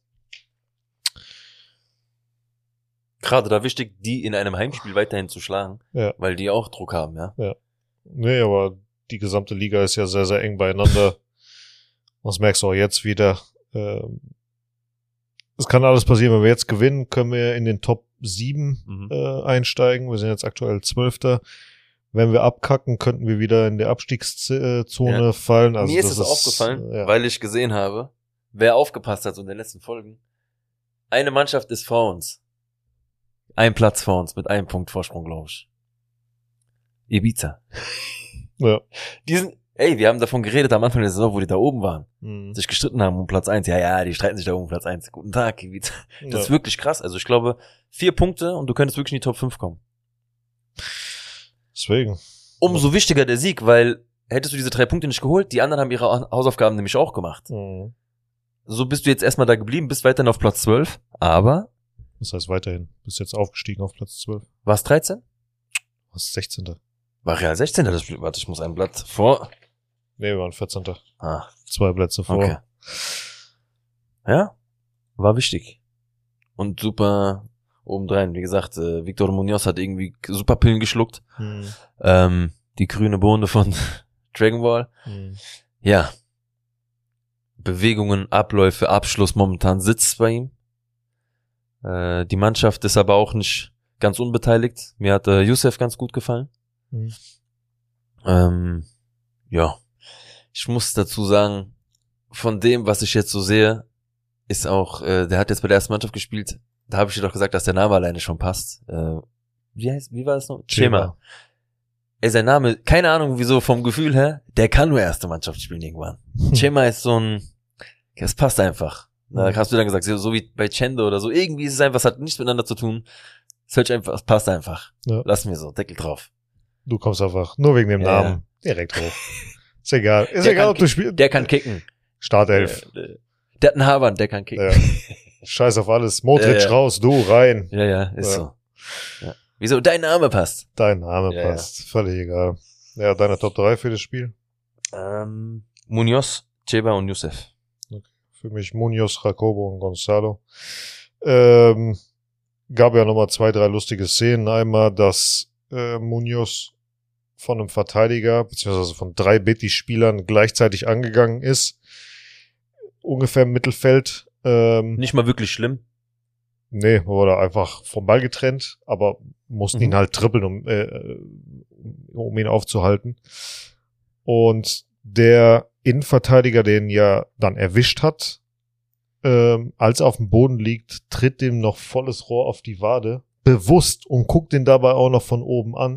Gerade da wichtig, die in einem Heimspiel weiterhin zu schlagen, Ja. weil die auch Druck haben, ja. Nee, aber die gesamte Liga ist ja sehr, sehr eng beieinander. Das merkst du auch jetzt wieder. Ähm, es kann alles passieren, wenn wir jetzt gewinnen, können wir in den Top sieben Mhm. äh, einsteigen. Wir sind jetzt aktuell Zwölfter. Wenn wir abkacken, könnten wir wieder in der Abstiegszone Ja. fallen. Also Mir ist das es aufgefallen, ja. weil ich gesehen habe, wer aufgepasst hat so in den letzten Folgen. Eine Mannschaft ist vor uns. Ein Platz vor uns mit einem Punkt Vorsprung, glaube ich. Ibiza. Ja. Die sind, ey, wir haben davon geredet am Anfang der Saison, wo die da oben waren, Mhm. sich gestritten haben um Platz eins. Ja, ja, die streiten sich da um Platz eins. Guten Tag, Ibiza. Das ja. ist wirklich krass. Also ich glaube, vier Punkte und du könntest wirklich in die Top fünf kommen. Deswegen. Umso wichtiger der Sieg, weil hättest du diese drei Punkte nicht geholt, die anderen haben ihre Hausaufgaben nämlich auch gemacht. Mhm. So bist du jetzt erstmal da geblieben, bist weiterhin auf Platz zwölf, aber Das heißt weiterhin. Bist jetzt aufgestiegen auf Platz zwölf. war es dreizehn? Was ist sechzehnter? War Real sechzehnter das Spiel. Warte, ich muss ein Blatt vor. Nee, wir waren vierzehnter Ah, Zwei Plätze vor. okay. Ja, war wichtig. Und super obendrein. Wie gesagt, äh, Victor Munoz hat irgendwie super Pillen geschluckt. Mhm. Ähm, die grüne Bohne von Dragon Ball. Mhm. Ja. Bewegungen, Abläufe, Abschluss momentan sitzt bei ihm. Äh, die Mannschaft ist aber auch nicht ganz unbeteiligt. Mir hat äh, Youssef ganz gut gefallen. Mhm. Ähm, ja. Ich muss dazu sagen, von dem, was ich jetzt so sehe, ist auch, äh, der hat jetzt bei der ersten Mannschaft gespielt. Da habe ich dir doch gesagt, dass der Name alleine schon passt. Äh, wie heißt, wie war das noch? Chema. Ey, sein Name, keine Ahnung wieso, vom Gefühl her, der kann nur erste Mannschaft spielen irgendwann. Chema ist so ein, es passt einfach. Da hast du dann gesagt, so, so wie bei Chendo oder so, irgendwie ist es einfach, es hat nichts miteinander zu tun. Es hört sich einfach, es passt einfach. Ja. Lassen wir so, Deckel drauf. Du kommst einfach nur wegen dem Ja. Namen direkt hoch. Ist egal. Ist Der egal, kann ob du spielst. Der kann kicken. Startelf. Der, der, der hat einen Haarwand, der kann kicken. Ja. Scheiß auf alles. Modric Ja, ja. raus, du rein. Ja, ja, ist Ja. so. Ja. Wieso? Dein Name passt. Dein Name Ja, passt. Völlig egal. Ja, deine Top drei für das Spiel? Ähm, Munoz, Cheba und Youssef. Für mich Munoz, Jacobo und Gonzalo. Ähm, gab ja nochmal zwei, drei lustige Szenen. Einmal, dass äh, Munoz von einem Verteidiger, beziehungsweise von drei Betis-Spielern gleichzeitig angegangen ist. Ungefähr im Mittelfeld. Ähm, Nicht mal wirklich schlimm. Nee, wurde einfach vom Ball getrennt, aber mussten Mhm. ihn halt trippeln, um, äh, um ihn aufzuhalten. Und der Innenverteidiger, den ja dann erwischt hat, ähm, als er auf dem Boden liegt, tritt dem noch volles Rohr auf die Wade, bewusst, und guckt den dabei auch noch von oben an.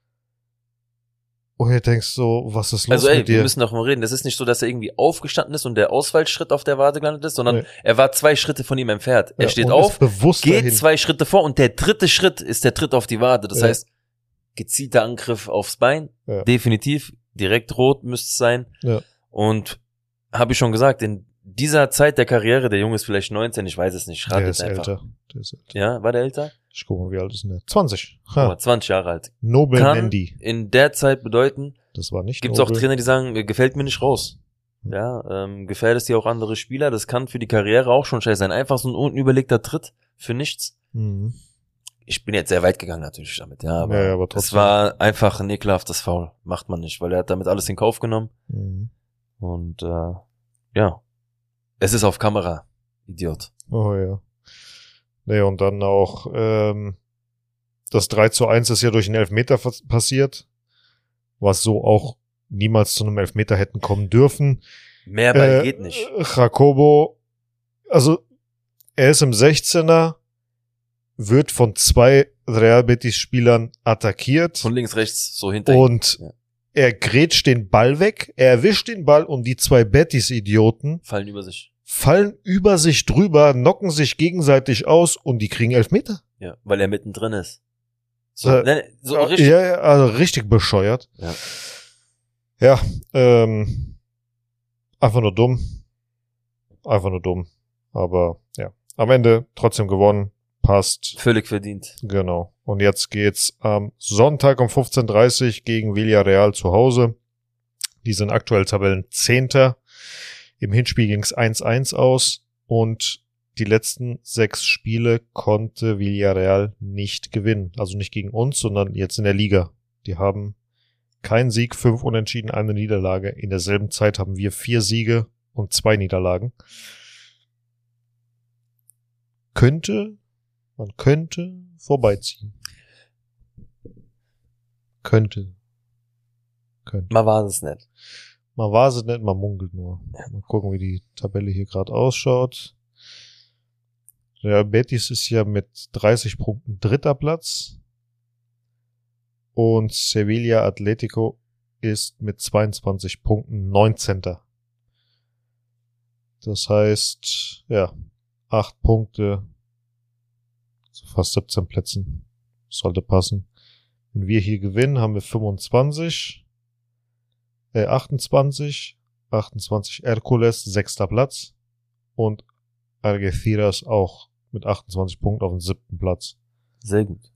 Und ihr denkst so, was ist los Also ey, mit wir dir? müssen doch mal reden. Das ist nicht so, dass er irgendwie aufgestanden ist und der Ausfallschritt auf der Wade gelandet ist, sondern Nee. er war zwei Schritte von ihm entfernt. Er Ja, steht und auf, ist bewusst geht dahin. zwei Schritte vor und der dritte Schritt ist der Tritt auf die Wade. Das Ja. heißt, gezielter Angriff aufs Bein, Ja. definitiv, direkt rot müsste es sein. Ja. Und habe ich schon gesagt, in dieser Zeit der Karriere, der Junge ist vielleicht neunzehn, ich weiß es nicht, rat Der jetzt ist einfach. älter. Der ist älter. Ja, war der älter? Ich gucke mal, wie alt ist denn der? zwanzig. Guck Ha. mal, zwanzig Jahre alt. Nobel Kann Mendy. in der Zeit bedeuten, Das war nicht gibt es auch Nobel. Trainer, die sagen, äh, gefällt mir nicht raus. Ja, ähm, gefährdest dir auch andere Spieler. Das kann für die Karriere auch schon scheiße sein. Einfach so ein unüberlegter Tritt für nichts. Mhm. Ich bin jetzt sehr weit gegangen natürlich damit, ja, aber, Ja, ja, aber es trotzdem. war einfach ein ekelhaftes Foul. Macht man nicht, weil er hat damit alles in Kauf genommen. Mhm. Und äh, ja, es ist auf Kamera, Idiot. Oh ja. Nee, und dann auch ähm, das drei zu eins ist ja durch einen Elfmeter fas- passiert, was so auch niemals zu einem Elfmeter hätten kommen dürfen. Mehr Ball Äh, geht nicht. Jacobo, also er ist im sechzehner, wird von zwei Real Betis-Spielern attackiert Von links, rechts, so hinter ihm. und Ja. er grätscht den Ball weg, er erwischt den Ball und die zwei Betis-Idioten Fallen über sich. fallen über sich drüber, knocken sich gegenseitig aus und die kriegen Elfmeter. Ja, weil er mittendrin ist. So, Äh, ne, ne, so ja, richtig. Ja, ja, also richtig bescheuert. Ja. Ja, ähm, einfach nur dumm. Einfach nur dumm. Aber ja, am Ende trotzdem gewonnen. Passt. Völlig verdient. Genau. Und jetzt geht's am Sonntag um fünfzehn Uhr dreißig gegen Villarreal zu Hause. Die sind aktuell Tabellenzehnter. Im Hinspiel ging's eins eins aus und die letzten sechs Spiele konnte Villarreal nicht gewinnen. Also nicht gegen uns, sondern jetzt in der Liga. Die haben keinen Sieg, fünf Unentschieden, eine Niederlage. In derselben Zeit haben wir vier Siege und zwei Niederlagen. Könnte, man könnte vorbeiziehen. Könnte. Könnte. Man war es nicht. Man war es nicht, man munkelt nur. Mal gucken, wie die Tabelle hier gerade ausschaut. Real Betis ist ja mit dreißig Punkten dritter Platz. Und Sevilla Atletico ist mit zweiundzwanzig Punkten neunzehnter. Das heißt, ja, acht Punkte zu fast siebzehn Plätzen. Sollte passen. Wenn wir hier gewinnen, haben wir fünfundzwanzig, äh, achtundzwanzig, achtundzwanzig Hercules, sechster Platz und Algeciras auch mit achtundzwanzig Punkten auf dem siebten Platz. Sehr gut.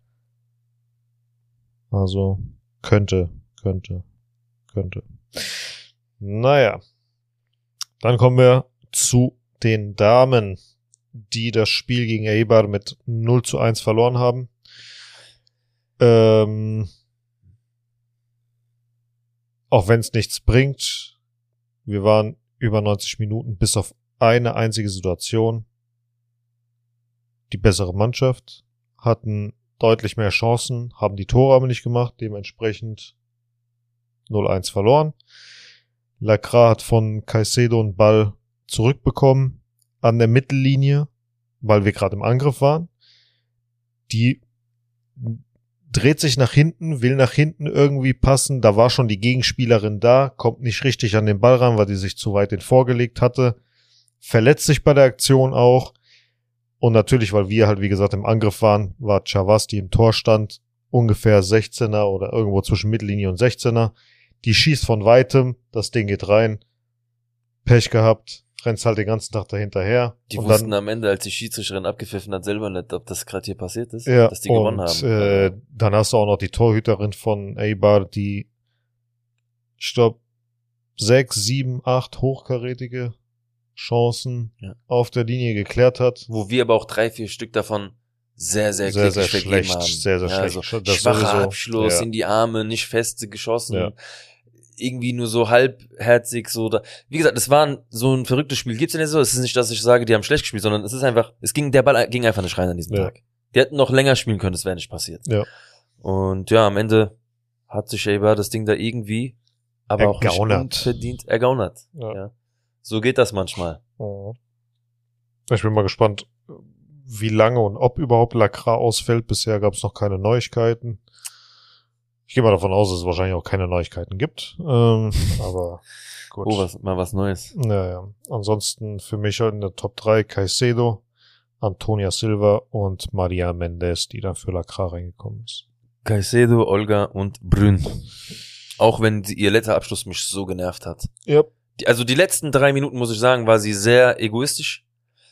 Also könnte, könnte, könnte. Naja, dann kommen wir zu den Damen, die das Spiel gegen Eibar mit null zu eins verloren haben. Ähm, auch wenn es nichts bringt, wir waren über neunzig Minuten bis auf eine einzige Situation die bessere Mannschaft, hatten deutlich mehr Chancen, haben die Tore aber nicht gemacht, dementsprechend null eins verloren. Lacra hat von Caicedo einen Ball zurückbekommen an der Mittellinie, weil wir gerade im Angriff waren. Die dreht sich nach hinten, will nach hinten irgendwie passen. Da war schon die Gegenspielerin da, kommt nicht richtig an den Ball ran, weil die sich zu weit den vorgelegt hatte. Verletzt sich bei der Aktion auch. Und natürlich, weil wir halt, wie gesagt, im Angriff waren, war Chavas, die im Tor stand, ungefähr sechzehner oder irgendwo zwischen Mittellinie und sechzehner. Die schießt von weitem, das Ding geht rein. Pech gehabt, rennst halt den ganzen Tag dahinterher. Die und wussten dann, am Ende, als die Schiedsrichterin abgepfiffen hat, selber nicht, ob das gerade hier passiert ist, ja, dass die und, gewonnen haben. Äh, dann hast du auch noch die Torhüterin von Eibar, die, ich glaube, sechs, sieben, acht hochkarätige Chancen ja. auf der Linie geklärt hat. Wo wir aber auch drei, vier Stück davon sehr, sehr, sehr, sehr glücklich schlecht, haben. sehr, sehr ja, schlecht. Also Das schwacher sowieso, Abschluss ja. in die Arme, nicht feste geschossen. Ja. Irgendwie nur so halbherzig, so da. Wie gesagt, es war ein, so ein verrücktes Spiel. Gibt's ja nicht so. Es ist nicht, dass ich sage, die haben schlecht gespielt, sondern es ist einfach, es ging, der Ball ging einfach nicht rein an diesem Ja. Tag. Die hätten noch länger spielen können, das wäre nicht passiert. Ja. Und ja, am Ende hat sich Eibar das Ding da irgendwie, aber auch nicht Ergaunert. unverdient ergaunert. Ja. Ja. So geht das manchmal. Mhm. Ich bin mal gespannt, wie lange und ob überhaupt Lacra ausfällt. Bisher gab es noch keine Neuigkeiten. Ich gehe mal davon aus, dass es wahrscheinlich auch keine Neuigkeiten gibt. Ähm, aber gut. Oh, was, mal was Neues. Naja. Ansonsten für mich halt in der Top drei Caicedo, Antonia Silva und Maria Mendes, die dann für Lacra reingekommen ist. Caicedo, Olga und Brünn. Auch wenn sie, ihr letzter Abschluss mich so genervt hat. Ja. Die, also die letzten drei Minuten, muss ich sagen, war sie sehr egoistisch.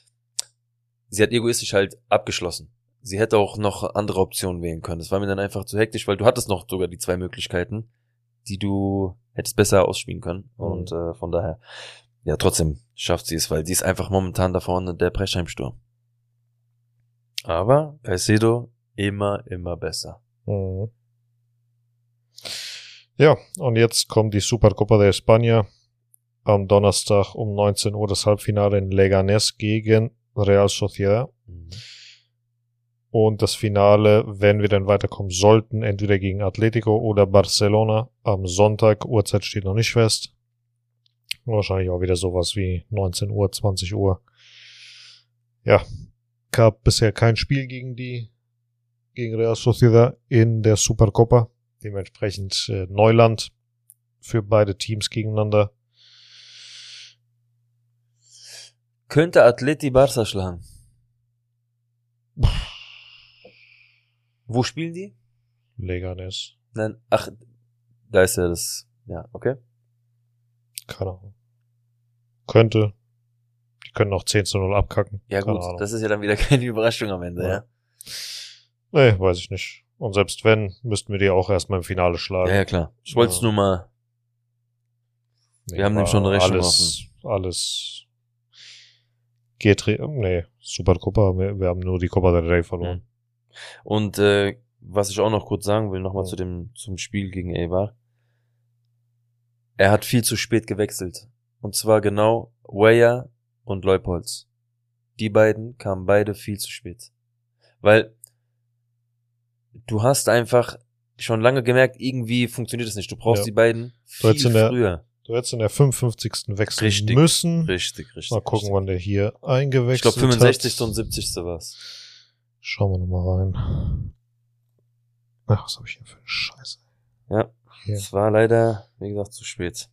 Sie hat egoistisch halt abgeschlossen. Sie hätte auch noch andere Optionen wählen können. Das war mir dann einfach zu hektisch, weil du hattest noch sogar die zwei Möglichkeiten, die du hättest besser ausspielen können. Mhm. Und äh, von daher, ja, trotzdem schafft sie es, weil die ist einfach momentan da vorne der Breschheim-Sturm. Aber Caicedo immer, immer besser. Mhm. Ja, und jetzt kommt die Supercopa de España. Am Donnerstag um neunzehn Uhr das Halbfinale in Leganés gegen Real Sociedad. Mhm. Und das Finale, wenn wir dann weiterkommen sollten, entweder gegen Atletico oder Barcelona am Sonntag. Uhrzeit steht noch nicht fest. Wahrscheinlich auch wieder sowas wie neunzehn Uhr, zwanzig Uhr. Ja, gab bisher kein Spiel gegen die, gegen Real Sociedad in der Supercopa. Dementsprechend äh, Neuland für beide Teams gegeneinander. Könnte Atleti Barca schlagen? Wo spielen die? Leganés. Nein, ach, da ist ja das, ja, okay. Keine Ahnung. Könnte. Die können auch zehn zu null abkacken. Ja Keine gut, Ahnung. das ist ja dann wieder keine Überraschung am Ende, ja. Ja. Nee, weiß ich nicht. Und selbst wenn, müssten wir die auch erstmal im Finale schlagen. Ja, ja klar. Ich wollte es Ja. nur mal, Nee, wir haben dem aber schon eine Rechnung alles, alles geht, re- nee, Supercopa, wir, wir haben nur die Copa del Rey verloren. und äh, was ich auch noch kurz sagen will, nochmal Ja. zu dem, zum Spiel gegen Eibar. Er hat viel zu spät gewechselt. Und zwar genau Weyer und Leupolz. Die beiden kamen beide viel zu spät. Weil du hast einfach schon lange gemerkt, irgendwie funktioniert das nicht. Du brauchst Ja. die beiden Du hättest viel in der- früher. Du hättest in der fünfundfünfzigsten wechseln Richtig, müssen. Richtig, richtig. Mal gucken, richtig. wann der hier eingewechselt Ich glaube fünfundsechzigste hat. und siebzigste war's. Schauen wir nochmal rein. Ach, was habe ich hier für eine Scheiße. Ja, Hier. es war leider, wie gesagt, zu spät.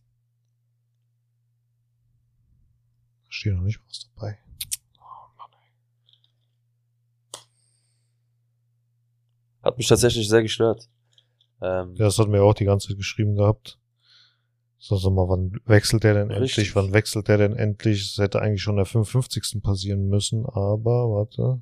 Da steht noch nicht was dabei. Oh Mann, ey. Hat mich tatsächlich sehr gestört. Ähm, Ja, das hatten wir auch die ganze Zeit geschrieben gehabt. So, sag mal, wann wechselt der denn Richtig. endlich? Wann wechselt der denn endlich? Es hätte eigentlich schon der fünfundfünfzigsten passieren müssen, aber, warte.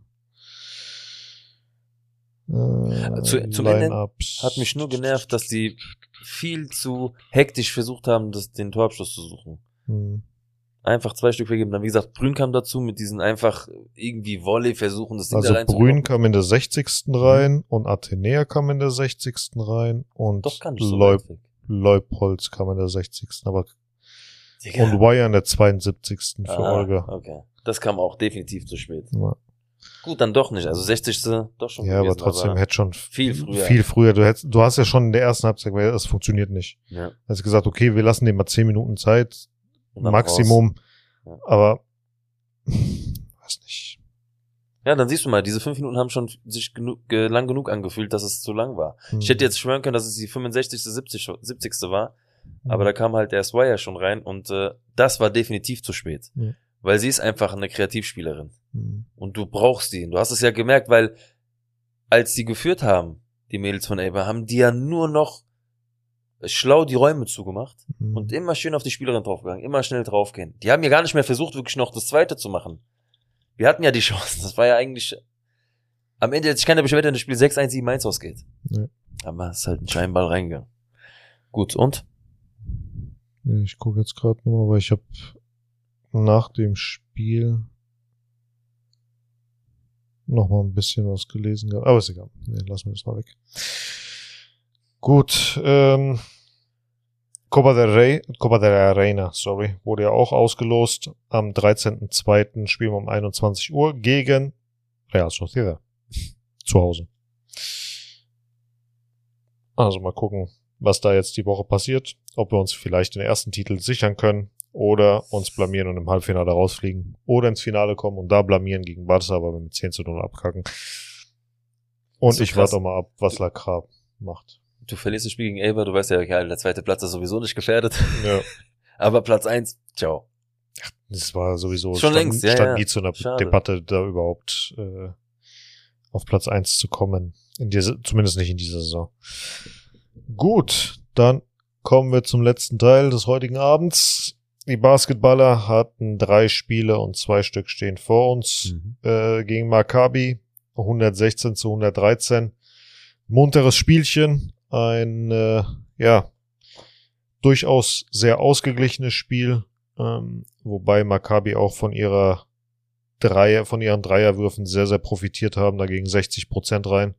Äh, Zu, zum Ende Line-Ups. hat mich nur genervt, dass die viel zu hektisch versucht haben, das, den Torabschluss zu suchen. Hm. Einfach zwei Stück weggeben. Dann, wie gesagt, Brünn kam dazu mit diesen einfach irgendwie Volley versuchen, das Ding Also da rein Brünn kam in der sechzigsten rein und Athenea kam in der sechzigsten rein und Doch kann ich so Leub, weit weg. Leupolz kam in der sechzigsten aber Digga. und Wire in der zweiundsiebzigsten für Ah, Olga. okay. Das kam auch definitiv zu spät. Ja, Gut, dann doch nicht. Also sechzigste doch schon ja aber gewesen, trotzdem aber hätte schon viel früher. Viel früher. Du hättest, du hast ja schon in der ersten Halbzeit gesagt, das funktioniert nicht. Ja. Du hast gesagt, okay, wir lassen dem mal zehn Minuten Zeit, Und dann Maximum, Ja. aber weiß nicht. Ja, dann siehst du mal, diese fünf Minuten haben schon sich genug, ge, lang genug angefühlt, dass es zu lang war. Hm. Ich hätte jetzt schwören können, dass es die fünfundsechzigste, siebzigste war, Hm. aber da kam halt der Swire schon rein und äh, das war definitiv zu spät. Ja. Weil sie ist einfach eine Kreativspielerin. Hm. Und du brauchst die. Und du hast es ja gemerkt, weil als die geführt haben, die Mädels von Eber, haben die ja nur noch schlau die Räume zugemacht Hm. und immer schön auf die Spielerin draufgegangen, immer schnell draufgehen. Die haben ja gar nicht mehr versucht, wirklich noch das Zweite zu machen. Wir hatten ja die Chance. Das war ja eigentlich am Ende, ich kann ja beschweren, wenn das Spiel sechs eins sieben eins ausgeht. Ja. Aber es ist halt ein Scheinball reingegangen. Gut, und? Ja, ich gucke jetzt gerade nochmal, weil ich habe nach dem Spiel noch mal ein bisschen was gelesen gehabt. Aber ist egal. Nee, lassen wir das mal weg. Gut, ähm, Copa del Rey, Copa de la Reina, sorry, wurde ja auch ausgelost. Am dreizehnten zweiten spielen wir um einundzwanzig Uhr gegen Real Sociedad. Zu Hause. Also mal gucken, was da jetzt die Woche passiert. Ob wir uns vielleicht den ersten Titel sichern können oder uns blamieren und im Halbfinale rausfliegen. Oder ins Finale kommen und da blamieren gegen Barca, aber mit zehn zu null abkacken. Und So ich krass. warte mal ab, was Lacra macht. Du verlierst das Spiel gegen Elber, du weißt ja, okay, der zweite Platz ist sowieso nicht gefährdet. Ja. Aber Platz eins, ciao. Das war sowieso, Schon stand, längst, ja, stand ja. nie zu einer Schade. Debatte, da überhaupt äh, auf Platz eins zu kommen. In dieser, zumindest nicht in dieser Saison. Gut, dann kommen wir zum letzten Teil des heutigen Abends. Die Basketballer hatten drei Spiele und zwei Stück stehen vor uns. Mhm. Äh, gegen Maccabi hundertsechzehn zu hundertdreizehn. Munteres Spielchen. Ein, äh, ja, durchaus sehr ausgeglichenes Spiel. Ähm, wobei Maccabi auch von ihrer Dreier, von ihren Dreierwürfen sehr, sehr profitiert haben. Dagegen sechzig Prozent rein.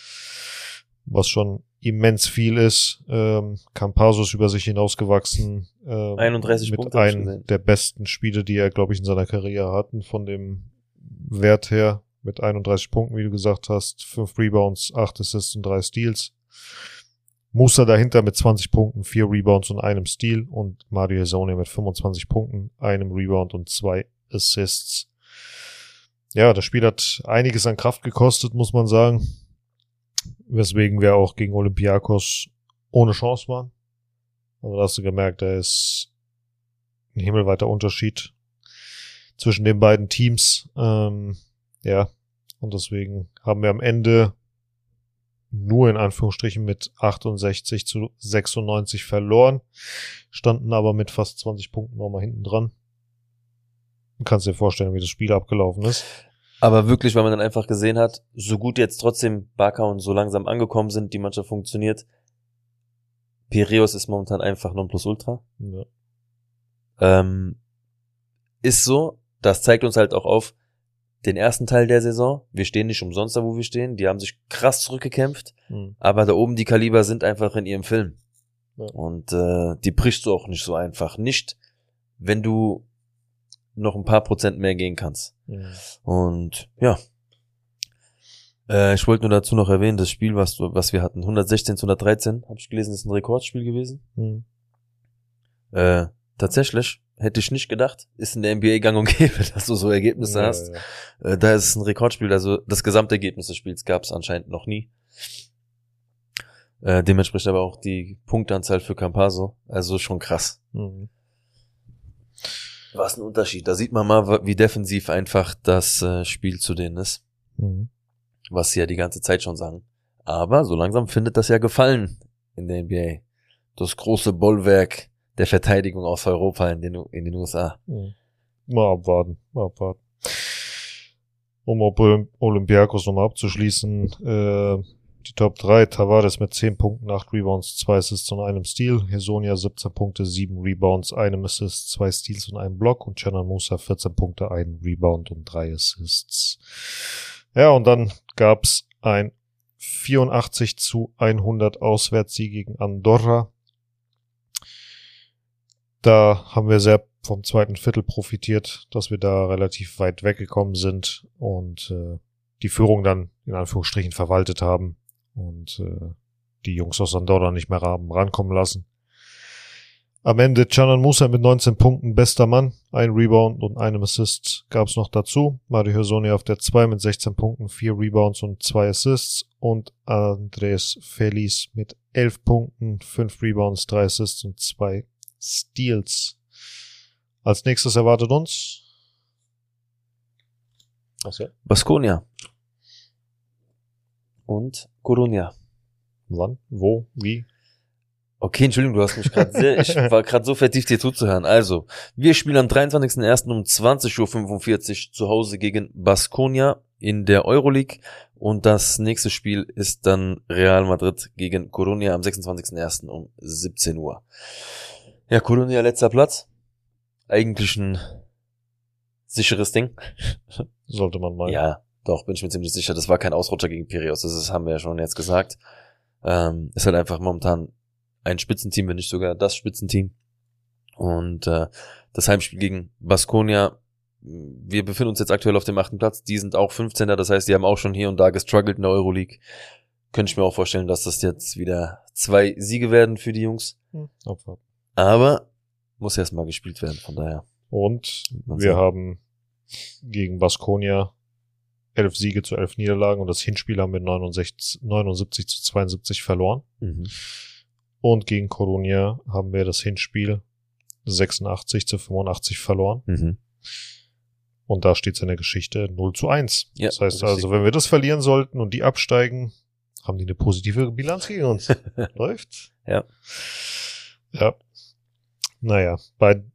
Was schon immens viel ist. Ähm, Campazzo ist über sich hinausgewachsen. Ähm, einunddreißig mit Punkte hab ich einem gesehen. der besten Spiele, die er, glaube ich, in seiner Karriere hatten, von dem Wert her. Mit einunddreißig Punkten, wie du gesagt hast. fünf Rebounds, acht Assists und drei Steals. Musa dahinter mit zwanzig Punkten, vier Rebounds und einem Steal. Und Mario Hezonja mit fünfundzwanzig Punkten, einem Rebound und zwei Assists. Ja, das Spiel hat einiges an Kraft gekostet, muss man sagen. Weswegen wir auch gegen Olympiakos ohne Chance waren. Also da hast du gemerkt, da ist ein himmelweiter Unterschied zwischen den beiden Teams. Ähm, ja, und deswegen haben wir am Ende nur in Anführungsstrichen mit achtundsechzig zu sechsundneunzig verloren, standen aber mit fast zwanzig Punkten nochmal hinten dran. Du kannst dir vorstellen, wie das Spiel abgelaufen ist. Aber wirklich, weil man dann einfach gesehen hat, so gut jetzt trotzdem Barca und so langsam angekommen sind, die Mannschaft funktioniert. Piraeus ist momentan einfach Nonplusultra. Ja. Ähm, ist so, das zeigt uns halt auch auf den ersten Teil der Saison. Wir stehen nicht umsonst da, wo wir stehen. Die haben sich krass zurückgekämpft, Mhm. aber da oben die Kaliber sind einfach in ihrem Film. Ja. Und äh, die brichst du auch nicht so einfach. Nicht, wenn du noch ein paar Prozent mehr gehen kannst. Mhm. Und ja, äh, ich wollte nur dazu noch erwähnen, das Spiel, was du, was wir hatten, hundertsechzehn zu hundertdreizehn, habe ich gelesen, ist ein Rekordspiel gewesen. Mhm. Äh, tatsächlich, hätte ich nicht gedacht, ist in der N B A gang und gäbe, dass du so Ergebnisse Ja, hast. ja. Äh, da ist es ein Rekordspiel, also das Gesamtergebnis des Spiels gab es anscheinend noch nie. Äh, dementsprechend aber auch die Punktanzahl für Campazzo, also schon krass. Mhm. Was ein Unterschied. Da sieht man mal, wie defensiv einfach das äh, Spiel zu denen ist. Mhm. Was sie ja die ganze Zeit schon sagen. Aber so langsam findet das ja Gefallen in der N B A. Das große Bollwerk der Verteidigung aus Europa in den, in den U S A. Mhm. Mal abwarten, mal abwarten. Um auf Olympiakos nochmal abzuschließen, äh, die Top drei, Tavares mit zehn Punkten, acht Rebounds, zwei Assists und einem Steal, Hezonja siebzehn Punkte, sieben Rebounds, einem Assist, zwei Steals und einem Block und Canan Musa vierzehn Punkte, ein Rebound und drei Assists. Ja, und dann gab's ein vierundachtzig zu hundert Auswärtssieg gegen Andorra. Da haben wir sehr vom zweiten Viertel profitiert, dass wir da relativ weit weggekommen sind und äh, die Führung dann in Anführungsstrichen verwaltet haben und äh, die Jungs aus Andorra nicht mehr haben rankommen lassen. Am Ende Canan Musa mit neunzehn Punkten, bester Mann, ein Rebound und einem Assist gab's noch dazu. Mario Hezonja auf der zwei mit sechzehn Punkten, vier Rebounds und zwei Assists und Andres Feliz mit elf Punkten, fünf Rebounds, drei Assists und zwei Steals. Als nächstes erwartet uns was ja? Baskonia und Coruña. Wann? Wo? Wie? Okay, Entschuldigung, du hast mich gerade sehr, ich war gerade so vertieft, dir zuzuhören. Also, wir spielen am dreiundzwanzigsten ersten um zwanzig Uhr fünfundvierzig zu Hause gegen Baskonia in der Euroleague und das nächste Spiel ist dann Real Madrid gegen Coruña am sechsundzwanzigsten ersten um siebzehn Uhr. Ja, Coruña letzter Platz. Eigentlich ein sicheres Ding. Sollte man meinen. Ja, doch, bin ich mir ziemlich sicher. Das war kein Ausrutscher gegen Piraeus. Das ist, haben wir ja schon jetzt gesagt. Ähm, ist halt einfach momentan ein Spitzenteam, wenn nicht sogar das Spitzenteam. Und äh, das Heimspiel gegen Baskonia, wir befinden uns jetzt aktuell auf dem achten Platz. Die sind auch fünfzehnter. Das heißt, die haben auch schon hier und da gestruggelt in der Euroleague. Könnte ich mir auch vorstellen, dass das jetzt wieder zwei Siege werden für die Jungs. Hm. Aber muss erst mal gespielt werden, von daher. Und wir haben gegen Baskonia elf Siege zu elf Niederlagen und das Hinspiel haben wir neunundsechzig, neunundsiebzig zu zweiundsiebzig verloren. Mhm. Und gegen Coruña haben wir das Hinspiel sechsundachtzig zu fünfundachtzig verloren. Mhm. Und da steht es in der Geschichte null zu eins. Ja, das heißt richtig. also, wenn wir das verlieren sollten und die absteigen, haben die eine positive Bilanz gegen uns. Läuft? Ja. Ja. Naja, bei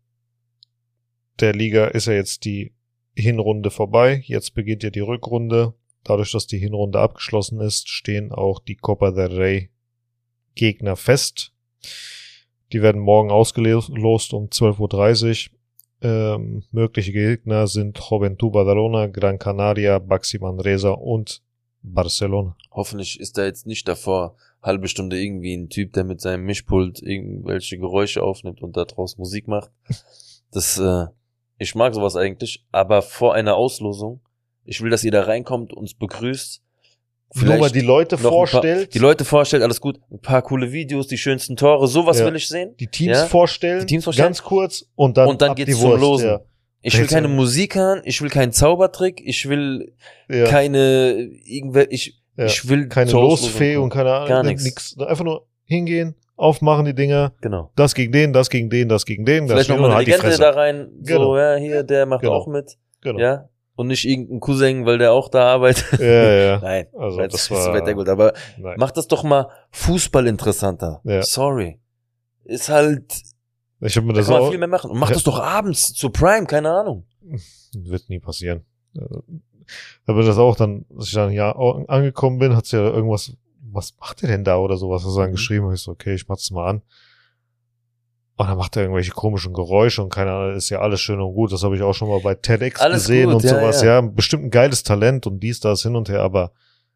der Liga ist ja jetzt die Hinrunde vorbei. Jetzt beginnt ja die Rückrunde. Dadurch, dass die Hinrunde abgeschlossen ist, stehen auch die Copa del Rey Gegner fest. Die werden morgen ausgelost um zwölf Uhr dreißig. Ähm, mögliche Gegner sind Juventud Badalona, Gran Canaria, Baxi Manresa und Barcelona. Hoffentlich ist da jetzt nicht davor halbe Stunde irgendwie ein Typ, der mit seinem Mischpult irgendwelche Geräusche aufnimmt und da draus Musik macht. Das, äh, ich mag sowas eigentlich, aber vor einer Auslosung, ich will, dass ihr da reinkommt, uns begrüßt. Nur mal die Leute noch ein vorstellt. Paar, die Leute vorstellt, alles gut. Ein paar coole Videos, die schönsten Tore, sowas Ja. will ich sehen. Die Teams Ja? vorstellen. Die Teams vorstellen. Ganz kurz und dann, Und dann ab geht's die zum Wurst, Losen. Ja. Ich will Jetzt- keine Musik hören, ich will keinen Zaubertrick, ich will Ja. keine, irgendwelche, ich, Ja. ich will Keine zur Auslosung Losfee kommen. und keine Ahnung. Gar nichts. Nix. Einfach nur hingehen, aufmachen die Dinger. Genau. Das gegen den, das gegen den, das gegen den. Das Vielleicht noch gegen mal den, eine halt die Legende Fresse. da rein, so, Genau. ja, hier, der macht Genau. auch mit, Genau. ja, und nicht irgendein Cousin, weil der auch da arbeitet. Ja, ja. Nein, Also weil das ist war- so weit der gut, aber Nein. macht das doch mal Fußball interessanter. Ja. Sorry. Ist halt, Ich habe mir da das kann man auch, viel mehr machen. Und macht Ja. das doch abends, zur Prime, keine Ahnung. wird nie passieren. Aber das auch dann, als ich dann ja angekommen bin, hat's ja irgendwas, was macht der denn da oder sowas, was er dann Mhm. geschrieben hat. Ich so, okay, ich mach's mal an. Und dann macht er irgendwelche komischen Geräusche und keine Ahnung, ist ja alles schön und gut. Das habe ich auch schon mal bei TEDx Alles gesehen gut, und ja, sowas. ja. Ja, bestimmt ein geiles Talent und dies, das, hin und her, aber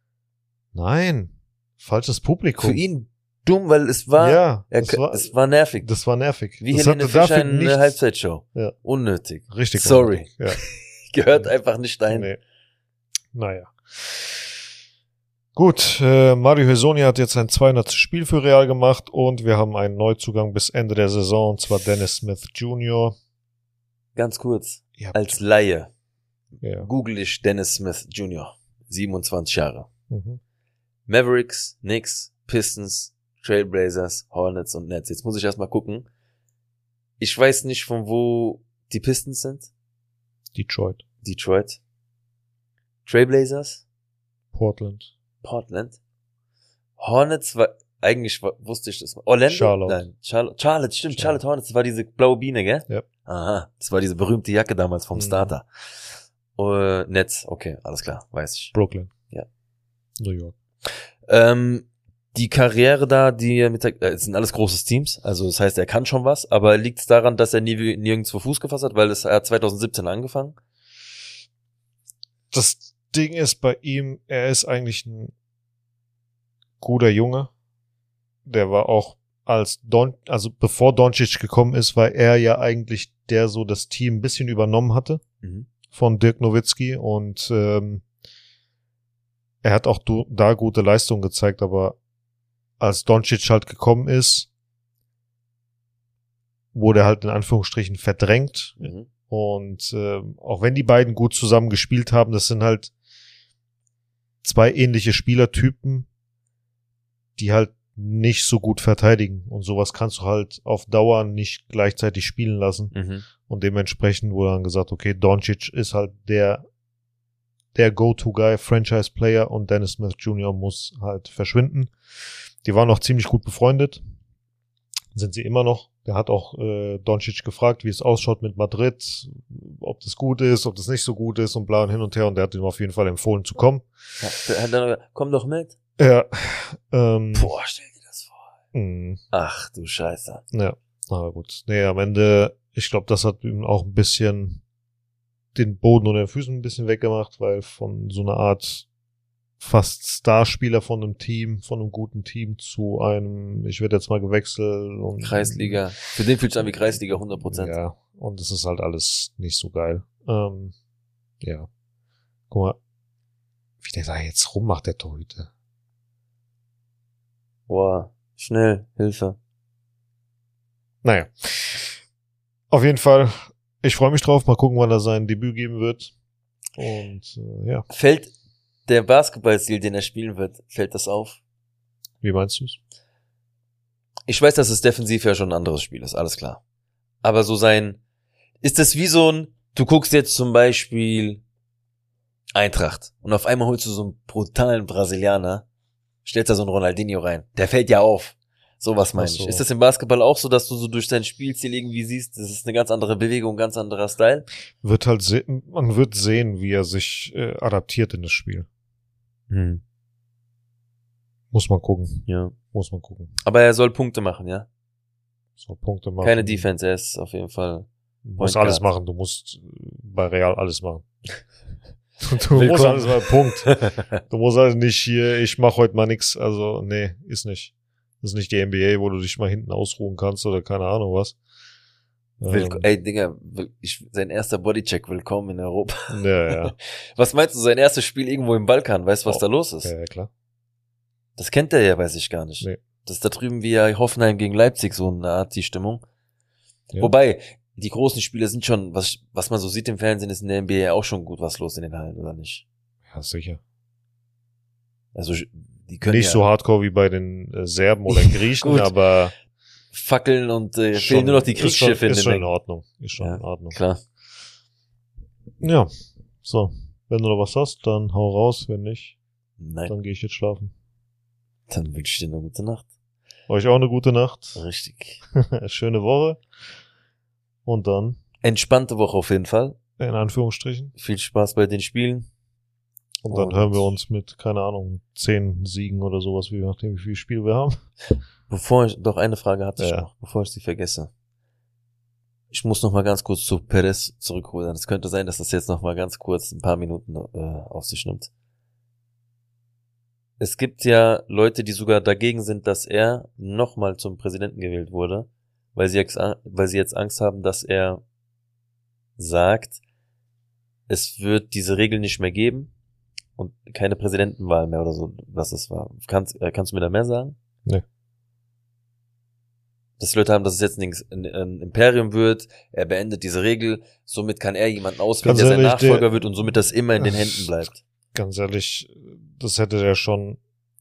nein, falsches Publikum. Für ihn dumm, weil es war, ja, er, das war, es war nervig. das war nervig. Wie das Helene hatte dafür Fischer in nichts- der Halbzeitshow. Ja. Unnötig. Richtig. Sorry. unnötig, Ja. Gehört einfach nicht dahin. Nee. Naja. Gut, äh, Mario Hezonja hat jetzt sein zweihundertstes Spiel für Real gemacht und wir haben einen Neuzugang bis Ende der Saison, und zwar Dennis Smith Junior Ganz kurz. Ja, Als Laie ja. google ich Dennis Smith Junior siebenundzwanzig Jahre. Mhm. Mavericks, Knicks, Pistons, Trailblazers, Hornets und Nets. Jetzt muss ich erstmal gucken. Ich weiß nicht, von wo die Pistons sind. Detroit, Detroit. Trailblazers, Portland. Portland. Hornets war, eigentlich wusste ich das. Orlando? Charlotte. Nein, Charlotte, Charlotte stimmt, Charlotte. Charlotte Hornets, das war diese blaue Biene, gell? Ja. Aha, das war diese berühmte Jacke damals vom Mhm. Starter. Uh, Nets, okay, alles klar, weiß ich. Brooklyn. Ja. New York. Ähm, die Karriere da, die er mit der, äh, es sind alles große Teams, also das heißt, er kann schon was, aber liegt es daran, dass er nie nirgendwo Fuß gefasst hat, weil es, er hat zwanzig siebzehn angefangen? Das Ding ist bei ihm, er ist eigentlich ein guter Junge. Der war auch als Don, also bevor Doncic gekommen ist, war er ja eigentlich der so das Team ein bisschen übernommen hatte Mhm. von Dirk Nowitzki und ähm, er hat auch du, da gute Leistungen gezeigt, aber als Doncic halt gekommen ist, wurde er halt in Anführungsstrichen verdrängt. Mhm. Und äh, auch wenn die beiden gut zusammen gespielt haben, das sind halt zwei ähnliche Spielertypen, die halt nicht so gut verteidigen. Und sowas kannst du halt auf Dauer nicht gleichzeitig spielen lassen. Mhm. Und dementsprechend wurde dann gesagt, okay, Doncic ist halt der der Go-To-Guy, Franchise-Player und Dennis Smith Junior muss halt verschwinden. Die waren noch ziemlich gut befreundet. Sind sie immer noch. Der hat auch äh, Doncic gefragt, wie es ausschaut mit Madrid, ob das gut ist, ob das nicht so gut ist und bla und hin und her. Und der hat ihm auf jeden Fall empfohlen zu kommen. Ja, der hat dann gesagt, komm doch mit. Ja. Ähm, Boah, stell dir das vor. mh, Ach du Scheiße. ja, aber gut. Nee, am Ende, ich glaube, das hat ihm auch ein bisschen den Boden unter den Füßen ein bisschen weggemacht, weil von so einer Art fast Starspieler von einem Team, von einem guten Team zu einem, ich werde jetzt mal gewechselt und Kreisliga. Für den fühlt sich an wie Kreisliga, hundert Prozent. ja, und es ist halt alles nicht so geil. Ähm, ja. Guck mal, wie der da jetzt rummacht, der Torhüter. Boah, schnell, Hilfe. Naja. Auf jeden Fall, ich freue mich drauf. Mal gucken, wann er sein Debüt geben wird. Und äh, ja, Fällt der Basketballstil, den er spielen wird, fällt das auf? wie meinst du's? Ich weiß, dass es defensiv ja schon ein anderes Spiel ist, alles klar. Aber so sein, ist das wie so ein, du guckst jetzt zum Beispiel Eintracht und auf einmal holst du so einen brutalen Brasilianer, stellst da so einen Ronaldinho rein. Der fällt ja auf. Sowas meine Ach so. ich. Ist das im Basketball auch so, dass du so durch dein Spielstil irgendwie siehst, das ist eine ganz andere Bewegung, ein ganz anderer Style? Wird halt se- man wird sehen, wie er sich äh, adaptiert in das Spiel. Hm. Muss man gucken. Ja. Muss man gucken. Aber er soll Punkte machen, ja? So Punkte machen. Keine Defense, er ist auf jeden Fall. Du musst Point alles Guard. machen. Du musst äh, bei Real alles machen. Du musst Willkommen. alles machen. Punkt. Du musst halt nicht hier, ich mach heute mal nix. Also, nee, ist nicht. Das ist nicht die N B A, wo du dich mal hinten ausruhen kannst oder keine Ahnung was. Willko- Ähm, Ey, Digga, will- ich, sein erster Bodycheck, willkommen in Europa. ja, ja. Was meinst du, sein erstes Spiel irgendwo im Balkan? Weißt du, was Oh. da los ist? Ja, ja, klar. Das kennt er ja, weiß ich gar nicht. Nee. Das ist da drüben wie ja Hoffenheim gegen Leipzig, so eine Art die Stimmung. Ja. Wobei, die großen Spiele sind schon, was, was man so sieht im Fernsehen, ist in der N B A auch schon gut was los in den Hallen, oder nicht? Ja, sicher. Also, die können Nicht ja so hardcore wie bei den äh, Serben oder Griechen, Gut. aber fackeln und äh, schon- fehlen nur noch die ist schon, Kriegsschiffe in ist den schon in Mengen. Ordnung. Ist schon Ja, in Ordnung. Klar. Ja, so. Wenn du noch was hast, dann hau raus. Wenn nicht, Nein, dann gehe ich jetzt schlafen. dann wünsche ich dir eine gute Nacht. Euch auch eine gute Nacht. Richtig. Schöne Woche. Und dann, Entspannte Woche auf jeden Fall. in Anführungsstrichen. Viel Spaß bei den Spielen. Und dann Und- hören wir uns mit, keine Ahnung, zehn Siegen oder sowas, wie nachdem, wie viel Spiel wir haben. Bevor ich, doch eine Frage hatte ich Ja. noch, bevor ich sie vergesse. Ich muss noch mal ganz kurz zu Perez zurückrudern. Es könnte sein, dass das jetzt noch mal ganz kurz ein paar Minuten äh, auf sich nimmt. Es gibt ja Leute, die sogar dagegen sind, dass er noch mal zum Präsidenten gewählt wurde, weil sie jetzt, weil sie jetzt Angst haben, dass er sagt, es wird diese Regel nicht mehr geben und keine Präsidentenwahl mehr oder so, was es war. Kannst, äh, kannst du mir da mehr sagen? Nee. Dass die Leute haben, dass es jetzt ein, ein, ein Imperium wird, er beendet diese Regel, somit kann er jemanden auswählen, Ganz der sein ehrlich, Nachfolger der- wird und somit das immer in den Händen bleibt. Ganz ehrlich, das hätte der schon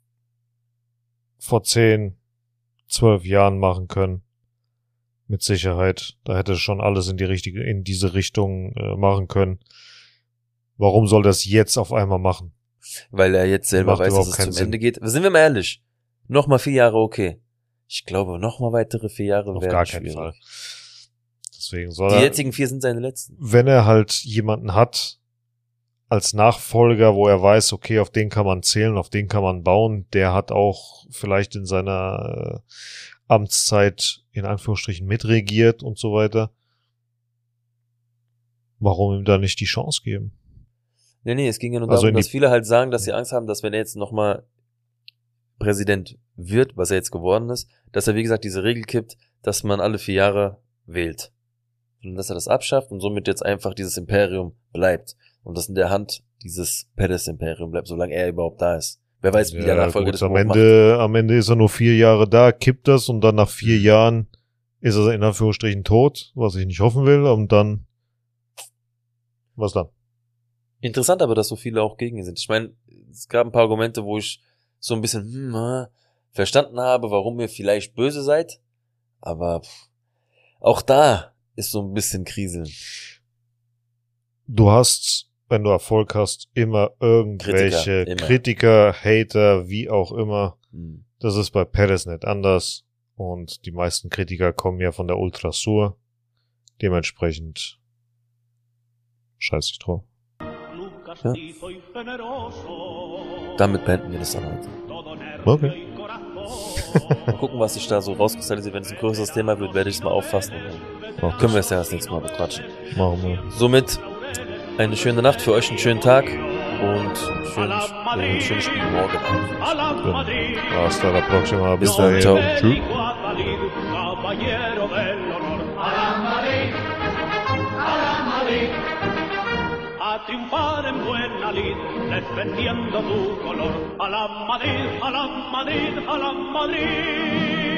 vor zehn, zwölf Jahren machen können. Mit Sicherheit. Da hätte er schon alles in die richtige, in diese Richtung äh, machen können. Warum soll das jetzt auf einmal machen? Weil er jetzt selber Macht weiß, dass überhaupt es keinen zum Sinn. Ende geht. Sind wir mal ehrlich, Nochmal vier Jahre okay. Ich glaube, nochmal weitere vier Jahre Auf wären gar keinen schwierig. Fall. Deswegen soll Die er, jetzigen vier sind seine letzten. wenn er halt jemanden hat als Nachfolger, wo er weiß, okay, auf den kann man zählen, auf den kann man bauen, der hat auch vielleicht in seiner äh, Amtszeit in Anführungsstrichen mitregiert und so weiter. Warum ihm da nicht die Chance geben? Nee, nee, es ging ja nur Also darum, in die- dass viele halt sagen, dass sie Angst haben, dass wenn er jetzt nochmal Präsident wird, was er jetzt geworden ist, dass er, wie gesagt, diese Regel kippt, dass man alle vier Jahre wählt. Und dass er das abschafft und somit jetzt einfach dieses Imperium bleibt. Und das in der Hand dieses Perez-Imperium bleibt, solange er überhaupt da ist. Wer weiß, wie der Ja, Nachfolger gut, das am überhaupt macht. Ende, am Ende ist er nur vier Jahre da, kippt das und dann nach vier Mhm. Jahren ist er in Anführungsstrichen tot, was ich nicht hoffen will, und dann, was dann? Interessant aber, dass so viele auch gegen ihn sind. Ich meine, es gab ein paar Argumente, wo ich so ein bisschen hm, äh, verstanden habe, warum ihr vielleicht böse seid. Aber pff, auch da ist so ein bisschen Kriseln. Du hast, wenn du Erfolg hast, immer irgendwelche Kritiker, immer. Kritiker, Hater, wie auch immer. Hm. Das ist bei Perez nicht anders. Und die meisten Kritiker kommen ja von der Ultrasur. Dementsprechend scheiß ich drauf. Ja. Damit beenden wir das dann heute. Okay. Mal gucken, was sich da so rauskristallisiert. Wenn es ein größeres Thema wird, werde ich es mal auffassen. Und dann Mach können wir das. es ja das nächste Mal bequatschen. Machen wir. Somit eine schöne Nacht für euch, einen schönen Tag und ein schönes, äh, ein schönes Spiel morgen. Genau. Hasta la próxima. Bis Bis dann, dahin. ciao. Tschüss. Caballero del honor. A la Madrid, a la Madrid, a triunfar en buena lid, defendiendo tu color. A la Madrid, a la Madrid, a la Madrid.